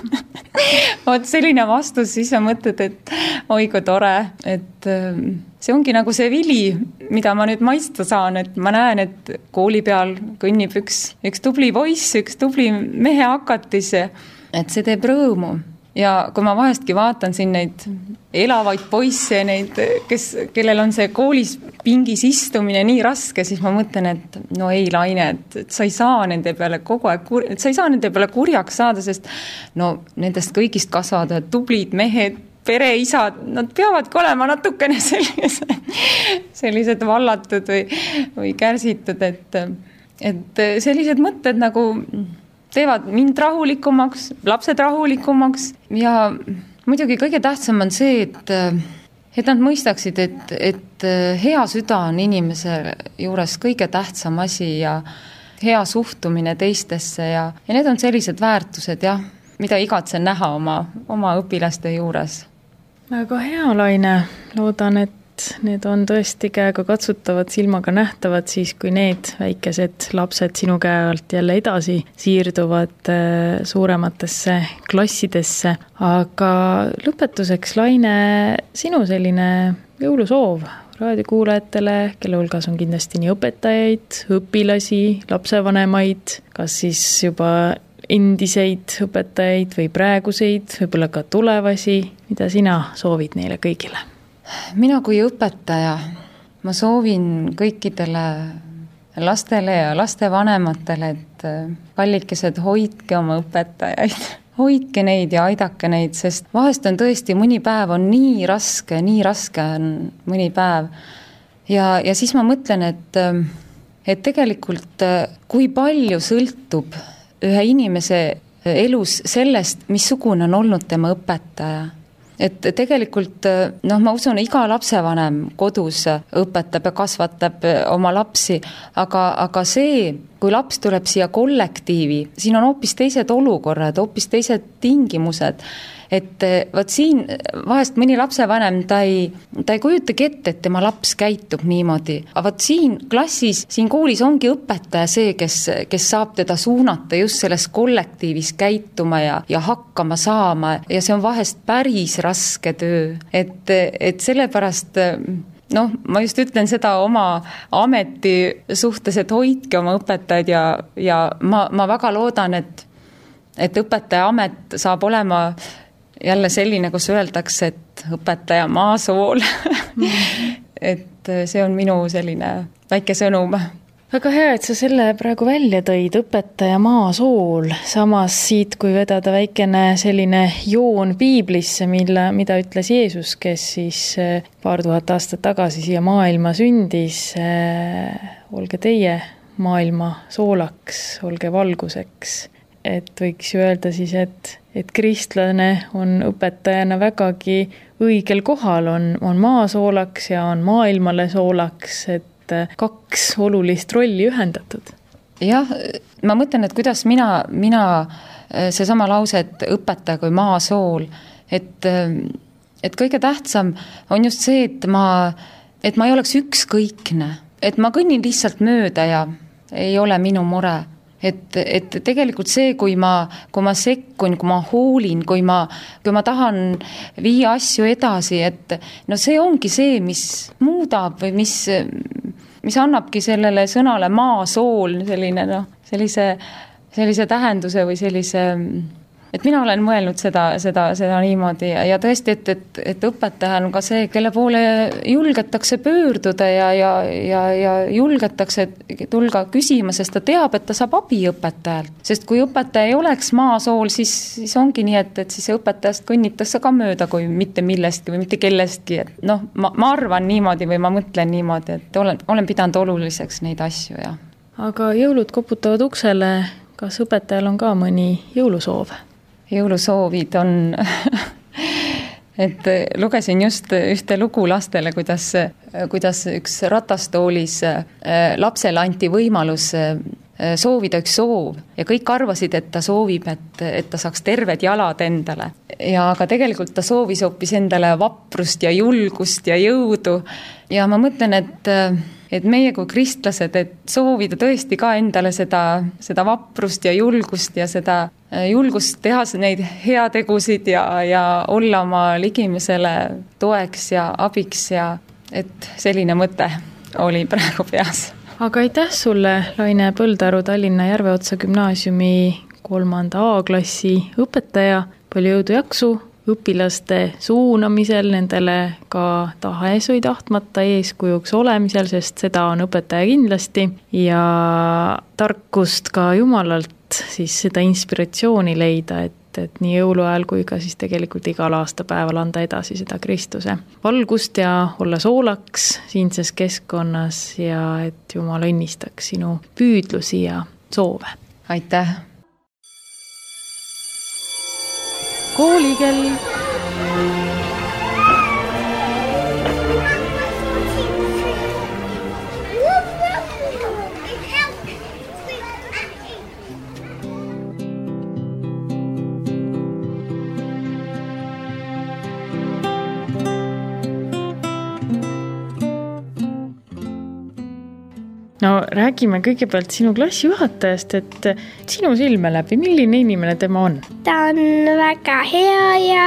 Oot, selline vastus, siis sa mõtled, et oi kui tore, et see ongi nagu see vili, mida ma nüüd maista saan, et ma näen, et kooli peal kõnnib üks, üks tubli poiss, üks tubli mehe hakatis, et see teeb rõõmu. Ja kui ma vahestki vaatan siin neid elavaid poisse, neid, kes, kellel on see koolis pingis istumine nii raske, siis ma mõtlen, et no ei Laine, et, et sa ei saa nende peale kogu aeg, et sa ei saa nende peale kurjaks saada, sest no nendest kõigist kasvavad tublid mehed, pereisad, nad peavadki olema natukene sellised, sellised vallatud või, või kärsitud, et, et sellised mõtted nagu teevad mind rahulikumaks, lapsed rahulikumaks ja muidugi kõige tähtsam on see, et, et nad mõistaksid, et, et hea süda on inimese juures kõige tähtsam asi ja, hea suhtumine teistesse ja, ja need on sellised väärtused, jah, mida igatsen näha oma, oma õpilaste juures. Väga hea, Laine. Loodan, et need on tõesti käega katsutavad, silmaga nähtavad siis, kui need väikesed lapsed sinu käe alt jälle edasi siirduvad suurematesse klassidesse. Aga lõpetuseks, Laine, sinu selline jõulusoov raadiokuulajatele, kelle hulgas on kindlasti nii õpetajaid, õpilasi, lapsevanemaid, kas siis juba endiseid õpetajaid või praeguseid, võib-olla ka tulevasi, mida sina soovid neile kõigile? Mina kui õpetaja, ma soovin kõikidele lastele ja lastevanematele, et kallikesed, hoidke oma õpetajaid, hoidke neid ja aidake neid, sest vahest on tõesti mõni päev on nii raske, nii raske on mõni päev. Ja, ja siis ma mõtlen, et, et tegelikult kui palju sõltub ühe inimese elus sellest, missugune on olnud tema õpetaja. Et tegelikult, noh, ma usun, iga lapsevanem kodus õpetab ja kasvatab oma lapsi, aga, aga see, kui laps tuleb siia kollektiivi, siin on hoopis teised olukorrad, hoopis teised tingimused, et vaat siin vahest mõni lapsevanem, ta ei, ta ei kujutagi ette, et tema laps käitub niimoodi, aga vaat siin klassis, siin koolis ongi õpetaja see, kes, kes saab teda suunata just selles kollektiivis käituma ja, ja hakkama saama ja see on vahest päris raske töö, et, et sellepärast noh, ma just ütlen seda oma ameti suhtes, et hoidke oma õpetajad ja, ja ma, ma väga loodan, et, et õpetaja amet saab olema jälle selline, kus öeldakse, et õpetaja maasool. et see on minu selline väike sõnum. Väga hea, et sa selle praegu välja tõid, õpetaja maasool. Samas siit, kui vedada väikene selline joon piiblisse, mille, mida ütles Jeesus, kes siis paar tuhat aastat tagasi siia maailma sündis. Olge teie maailma soolaks, olge valguseks. Et võiks ju öelda siis, et, et kristlane on õpetajana vägagi õigel kohal, on, on maasoolaks ja on maailmale soolaks, et kaks olulist rolli ühendatud. Jah, ma mõtlen, et kuidas mina, mina seesama lause, et õpetaja kui maasool, et, et kõige tähtsam on just see, et ma, et ma ei oleks ükskõikne, et ma kõnnin lihtsalt mööda ja ei ole minu mure. Et, et tegelikult see, kui ma, kui ma sekkun, kui ma hoolin, kui ma, kui ma tahan viia asju edasi, et no see ongi see, mis muudab või mis, mis annabki sellele sõnale maasool selline, no, sellise, sellise tähenduse või sellise, et mina olen mõelnud seda, seda, seda niimoodi ja, ja tõesti, et, et, et õpetaja on ka see, kelle poole julgetakse pöörduda ja, ja, ja, ja julgetakse tulga küsima, sest ta teab, et ta saab abi õpetajalt. Sest kui õpetaja ei oleks maasool, siis, siis ongi nii, et, et siis õpetajast kõnnitakse ka mööda, kui mitte millestki või mitte kellestki. Et noh, ma, ma arvan niimoodi või ma mõtlen niimoodi, et olen, olen pidanud oluliseks neid asju. Ja. Aga jõulud koputavad uksele, kas õpetajal on ka mõni jõulusoov? Jõulusoovid on, et lugesin just ühte lugu lastele, kuidas, kuidas üks ratastoolis lapsele anti võimalus soovida üks soov ja kõik arvasid, et ta soovib, et, et ta saaks terved jalad endale. Ja aga tegelikult ta soovis hoopis endale vaprust ja julgust ja jõudu ja ma mõtlen, et et meie kui kristlased, et soovida tõesti ka endale seda, seda vaprust ja julgust ja seda julgust teha neid heategusid ja, ja olla oma ligimesele toeks ja abiks ja et selline mõte oli praegu peas. Aga aitäh sulle, Laine Põldaru, Tallinna Järveotsa gümnaasiumi kolmanda A-klassi õpetaja, palju jõudu jaksu õpilaste suunamisel, nendele ka tahes või tahtmata eeskujuks olemisel, sest seda on õpetaja kindlasti ja tarkust ka Jumalalt siis seda inspiratsiooni leida, et, et nii jõuluajal kui ka siis tegelikult igal aastapäeval anda edasi seda Kristuse valgust ja olla soolaks siinses keskkonnas ja et Jumal õnnistaks sinu püüdlusi ja soove. Aitäh! Koolikell. No räägime kõigepealt sinu klassijuhatajast, et sinu silme läbi, milline inimene tema on? Ta on väga hea ja,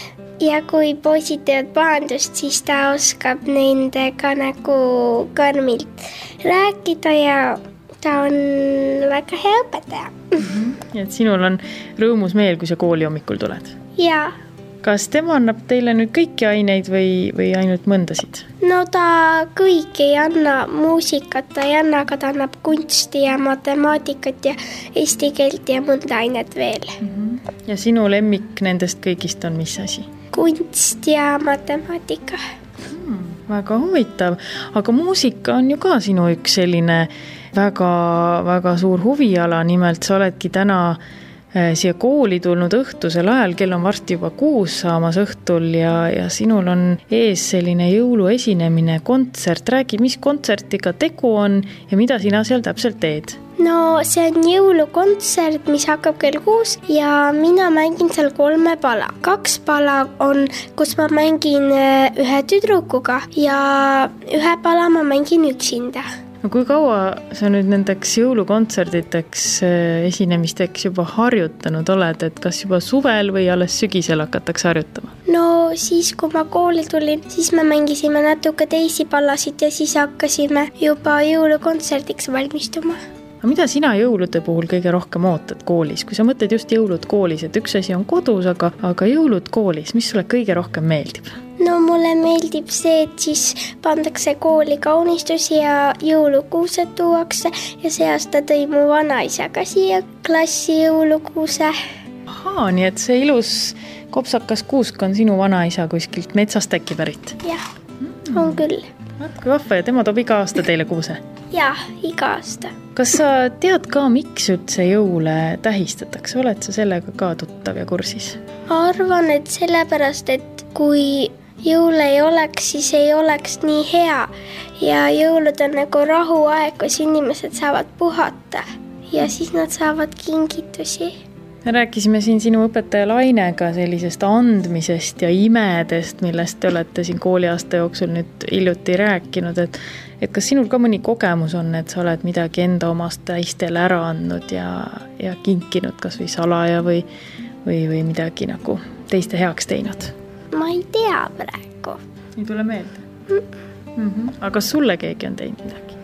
ja kui poisid teevad pahandust, siis ta oskab nendega nagu karmilt rääkida ja ta on väga hea õpetaja. Mm-hmm. Ja et sinul on rõõmus meel, kui sa kooli hommikul tuled? Jaa. Kas tema annab teile nüüd kõiki aineid või, või ainult mõndasid? No ta kõik ei anna muusikat, ta ei anna, aga ta annab kunsti ja matemaatikat ja eesti keelt ja mõnda ainet veel. Mm-hmm. Ja sinu lemmik nendest kõigist on mis asi? Kunst ja matemaatika. Hmm, väga huvitav, aga muusika on ju ka sinu üks selline väga, väga suur huviala, nimelt sa oledki täna siia kooli tulnud õhtusel ajal, kell on varsti juba kuus saamas õhtul ja, ja sinul on ees selline jõuluesinemine, kontsert. Räägi, mis kontsertiga tegu on ja mida sina seal täpselt teed? No see on jõulukontsert, mis hakkab kell kuus ja mina mängin seal kolme pala. Kaks pala on, kus ma mängin ühe tüdrukuga ja ühe pala ma mängin üksinda. No kui kaua sa nüüd nendeks jõulukontserditeks esinemisteks juba harjutanud oled, et kas juba suvel või alles sügisel hakatakse harjutama? No siis, kui ma kooli tulin, siis me mängisime natuke teisi pallasid ja siis hakkasime juba jõulukontserdiks valmistuma. Aga mida sina jõulude puhul kõige rohkem ootad koolis? Kui sa mõtled just jõulud koolis, et üks asi on kodus, aga, aga jõulud koolis, mis sulle kõige rohkem meeldib? No mulle meeldib see, et siis pandakse kooli kaunistusi ja jõulukuused tuuakse ja see aasta tõi mu vanaisa ka siia klassi jõulukuuse. Ahaa, nii et see ilus kopsakas kuusk on sinu vanaisa kuskilt metsast äkki pärit? Jah, on küll. Vaat kui vahva ja tema toob iga aasta teile kuuse? Jah, iga aasta. Kas sa tead ka, miks üldse jõule tähistatakse? Oled sa sellega ka tuttav ja kursis? Arvan, et sellepärast, et kui jõul ei oleks, siis ei oleks nii hea ja jõulud on nagu rahuaeg, kus inimesed saavad puhata ja siis nad saavad kingitusi. Rääkisime siin sinu õpetaja Lainega sellisest andmisest ja imedest, millest te olete siin kooliaasta jooksul nüüd hiljuti rääkinud, et, et kas sinul ka mõni kogemus on, et sa oled midagi enda omast teistele ära andnud ja, ja kinkinud kas või salaja või, või, või midagi nagu teiste heaks teinud? Ma ei tea praegu. Ei tule meelde? Mm. Mm-hmm. Aga kas sulle keegi on teinud midagi?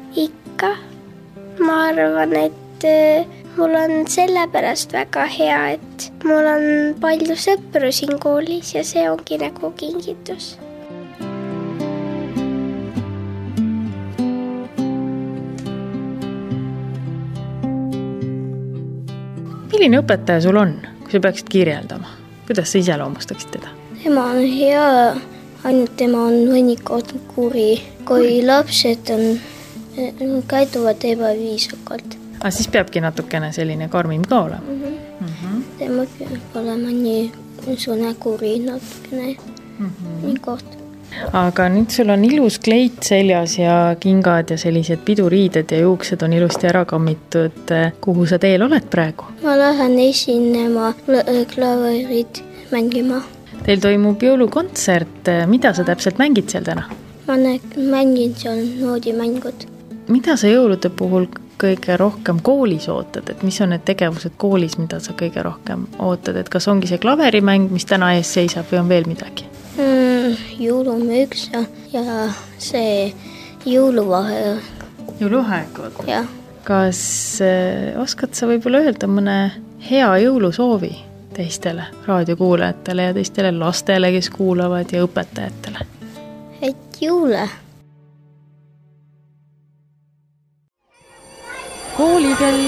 Ikka. Ma arvan, et mul on sellepärast väga hea, et mul on palju sõpru siin koolis ja see ongi nagu kingitus. Milline õpetaja sul on, kui sa peaksid kirjeldama? Kuidas sa iseloomustaksid teda? Tema on hea, ainult tema on mõnikord kuri, kui lapsed on, käituvad ebaviisakalt. Aga siis peabki natukene selline karmim ka olema? Mm-hmm. Mm-hmm. Tema peab olema nii sune kuri natukene mm-hmm. nii koht. Aga nüüd sul on ilus kleit seljas ja kingad ja sellised piduriided ja juuksed on ilusti ära kammitud. Kuhu sa teel oled praegu? Ma lähen esinema klaverit mängima. Teil toimub jõulukontsert. Mida sa täpselt mängid seal täna? Ma mängin seal noodimängud. Mida sa jõulude puhul kõige rohkem koolis ootad? Et mis on need tegevused koolis, mida sa kõige rohkem ootad? Et kas ongi see klaverimäng, mis täna ees seisab või on veel midagi? Mm, jõulumüüks ja, ja see jõuluvahe. Jõuluvaheaeg? Ja. Kas äh, oskad sa võib-olla öelda mõne hea jõulusoovi teistele raadiokuulajatele ja teistele lastele, kes kuulavad ja õpetajatele? Et jõule. Koolikell.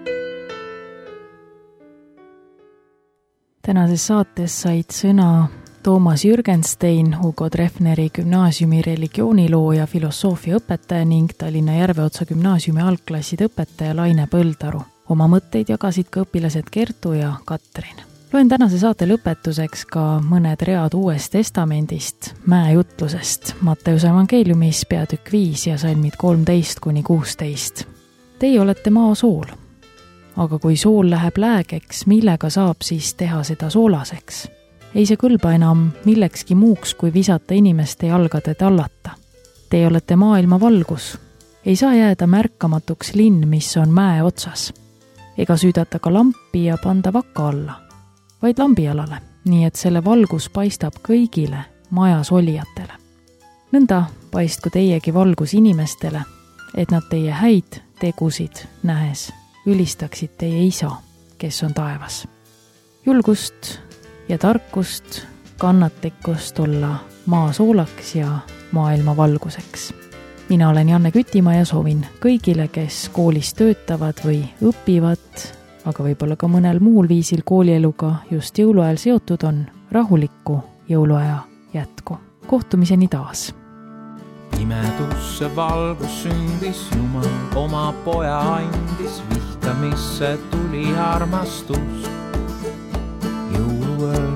Tänases saates said sõna Toomas Jürgenstein, Hugo Treffneri gümnaasiumi religiooniloo ja filosoofia õpetaja ning Tallinna Järveotsa gümnaasiumi algklasside õpetaja Laine Põldaru. Oma mõtteid jagasid ka õpilased Kertu ja Katrin. Loen tänase saate lõpetuseks ka mõned read Uuest Testamendist, mäejutlusest, Matteuse evangeeliumis peatükk viis ja salmid kolmteist kuni kuusteist. Teie olete maa sool, aga kui sool läheb läägeks, millega saab siis teha seda soolaseks? Ei see kõlba enam millekski muuks, kui visata inimeste jalgade tallata. Teie olete maailma valgus. Ei saa jääda märkamatuks linn, mis on mäe otsas. Ega süüdata ka lampi ja panda vaka alla, vaid lambialale, nii et selle valgus paistab kõigile majas olijatele. Nõnda paistku teiegi valgus inimestele, et nad teie häid tegusid nähes ülistaksid teie isa, kes on taevas. Julgust ja tarkust, kannatlikkust olla maa soolaks ja maailma valguseks. Mina olen Janne Kütimaa ja soovin kõigile, kes koolis töötavad või õpivad, aga võib-olla ka mõnel muul viisil koolieluga just jõuluajal seotud on, rahulikku jõuluaja jätku. Kohtumiseni taas. Imedusse valgus sündis Jumal, oma poja andis, vihkamisse tuli armastus. Jõuluööl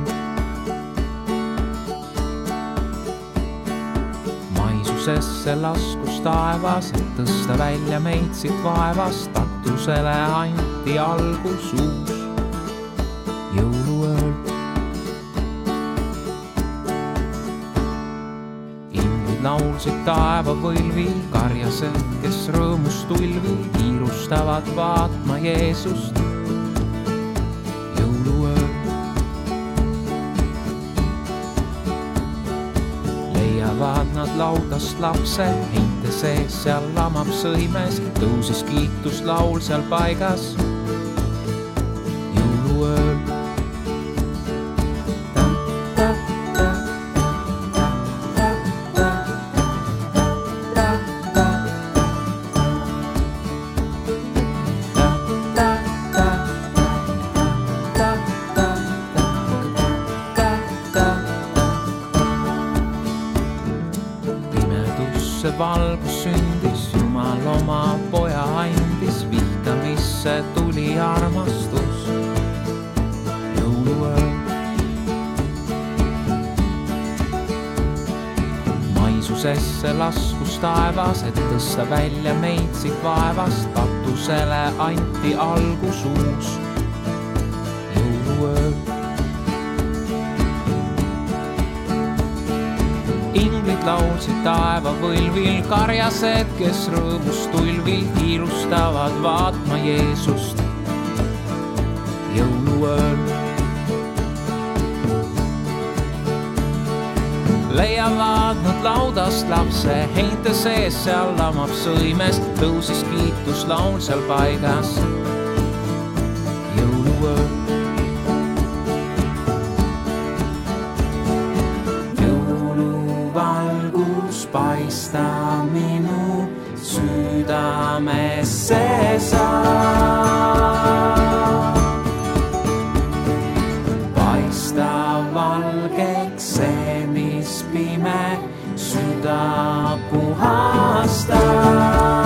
maisusesse laskus taevas, et tõsta välja meid siit vaevast, tatusele anti algus uus. Jõuluööl ingrid laulsid taeva võlvil, karjased, kes rõõmus tulvil kiirustavad vaatma Jeesust. Leiavad nad laudast lapse, heinte sees seal lamab sõimes, tõusis kiituslaul seal paigas. Jõuluööl valgus sündis, Jumal oma poja andis, vihkamisse tuli armastus. Jõuluööl maisusesse laskus taevas, et tõsta välja meid siit vaevast, tatusele anti algus uus. Jõuluööl ingrid laulsid taeva võlvil, karjased, kes rõõmus tulvil kiirustavad vaatma Jeesust. Jõuluööl leiavad nad laudast lapse, heinte sees seal lamab sõimes, tõusis kiituslaul seal paigas. Jõuluööl paista minu südamesse saa. Paista valgeks see, mis pime süda puhastaa.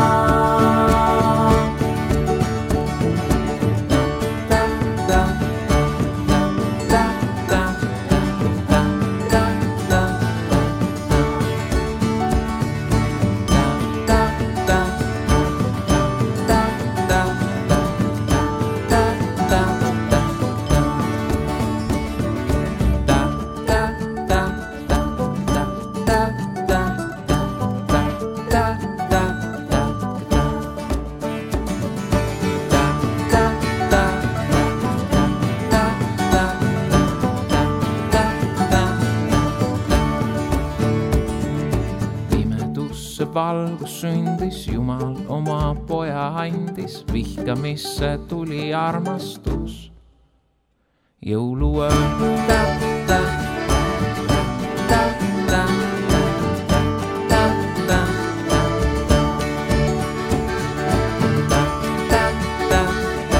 Valgus sündis, Jumal oma poja andis, vihkamisse tuli armastus. Jõuluööl ta, ta, ta, ta, ta, ta,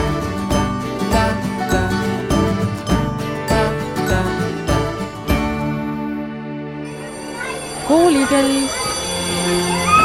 ta, ta, koolikell.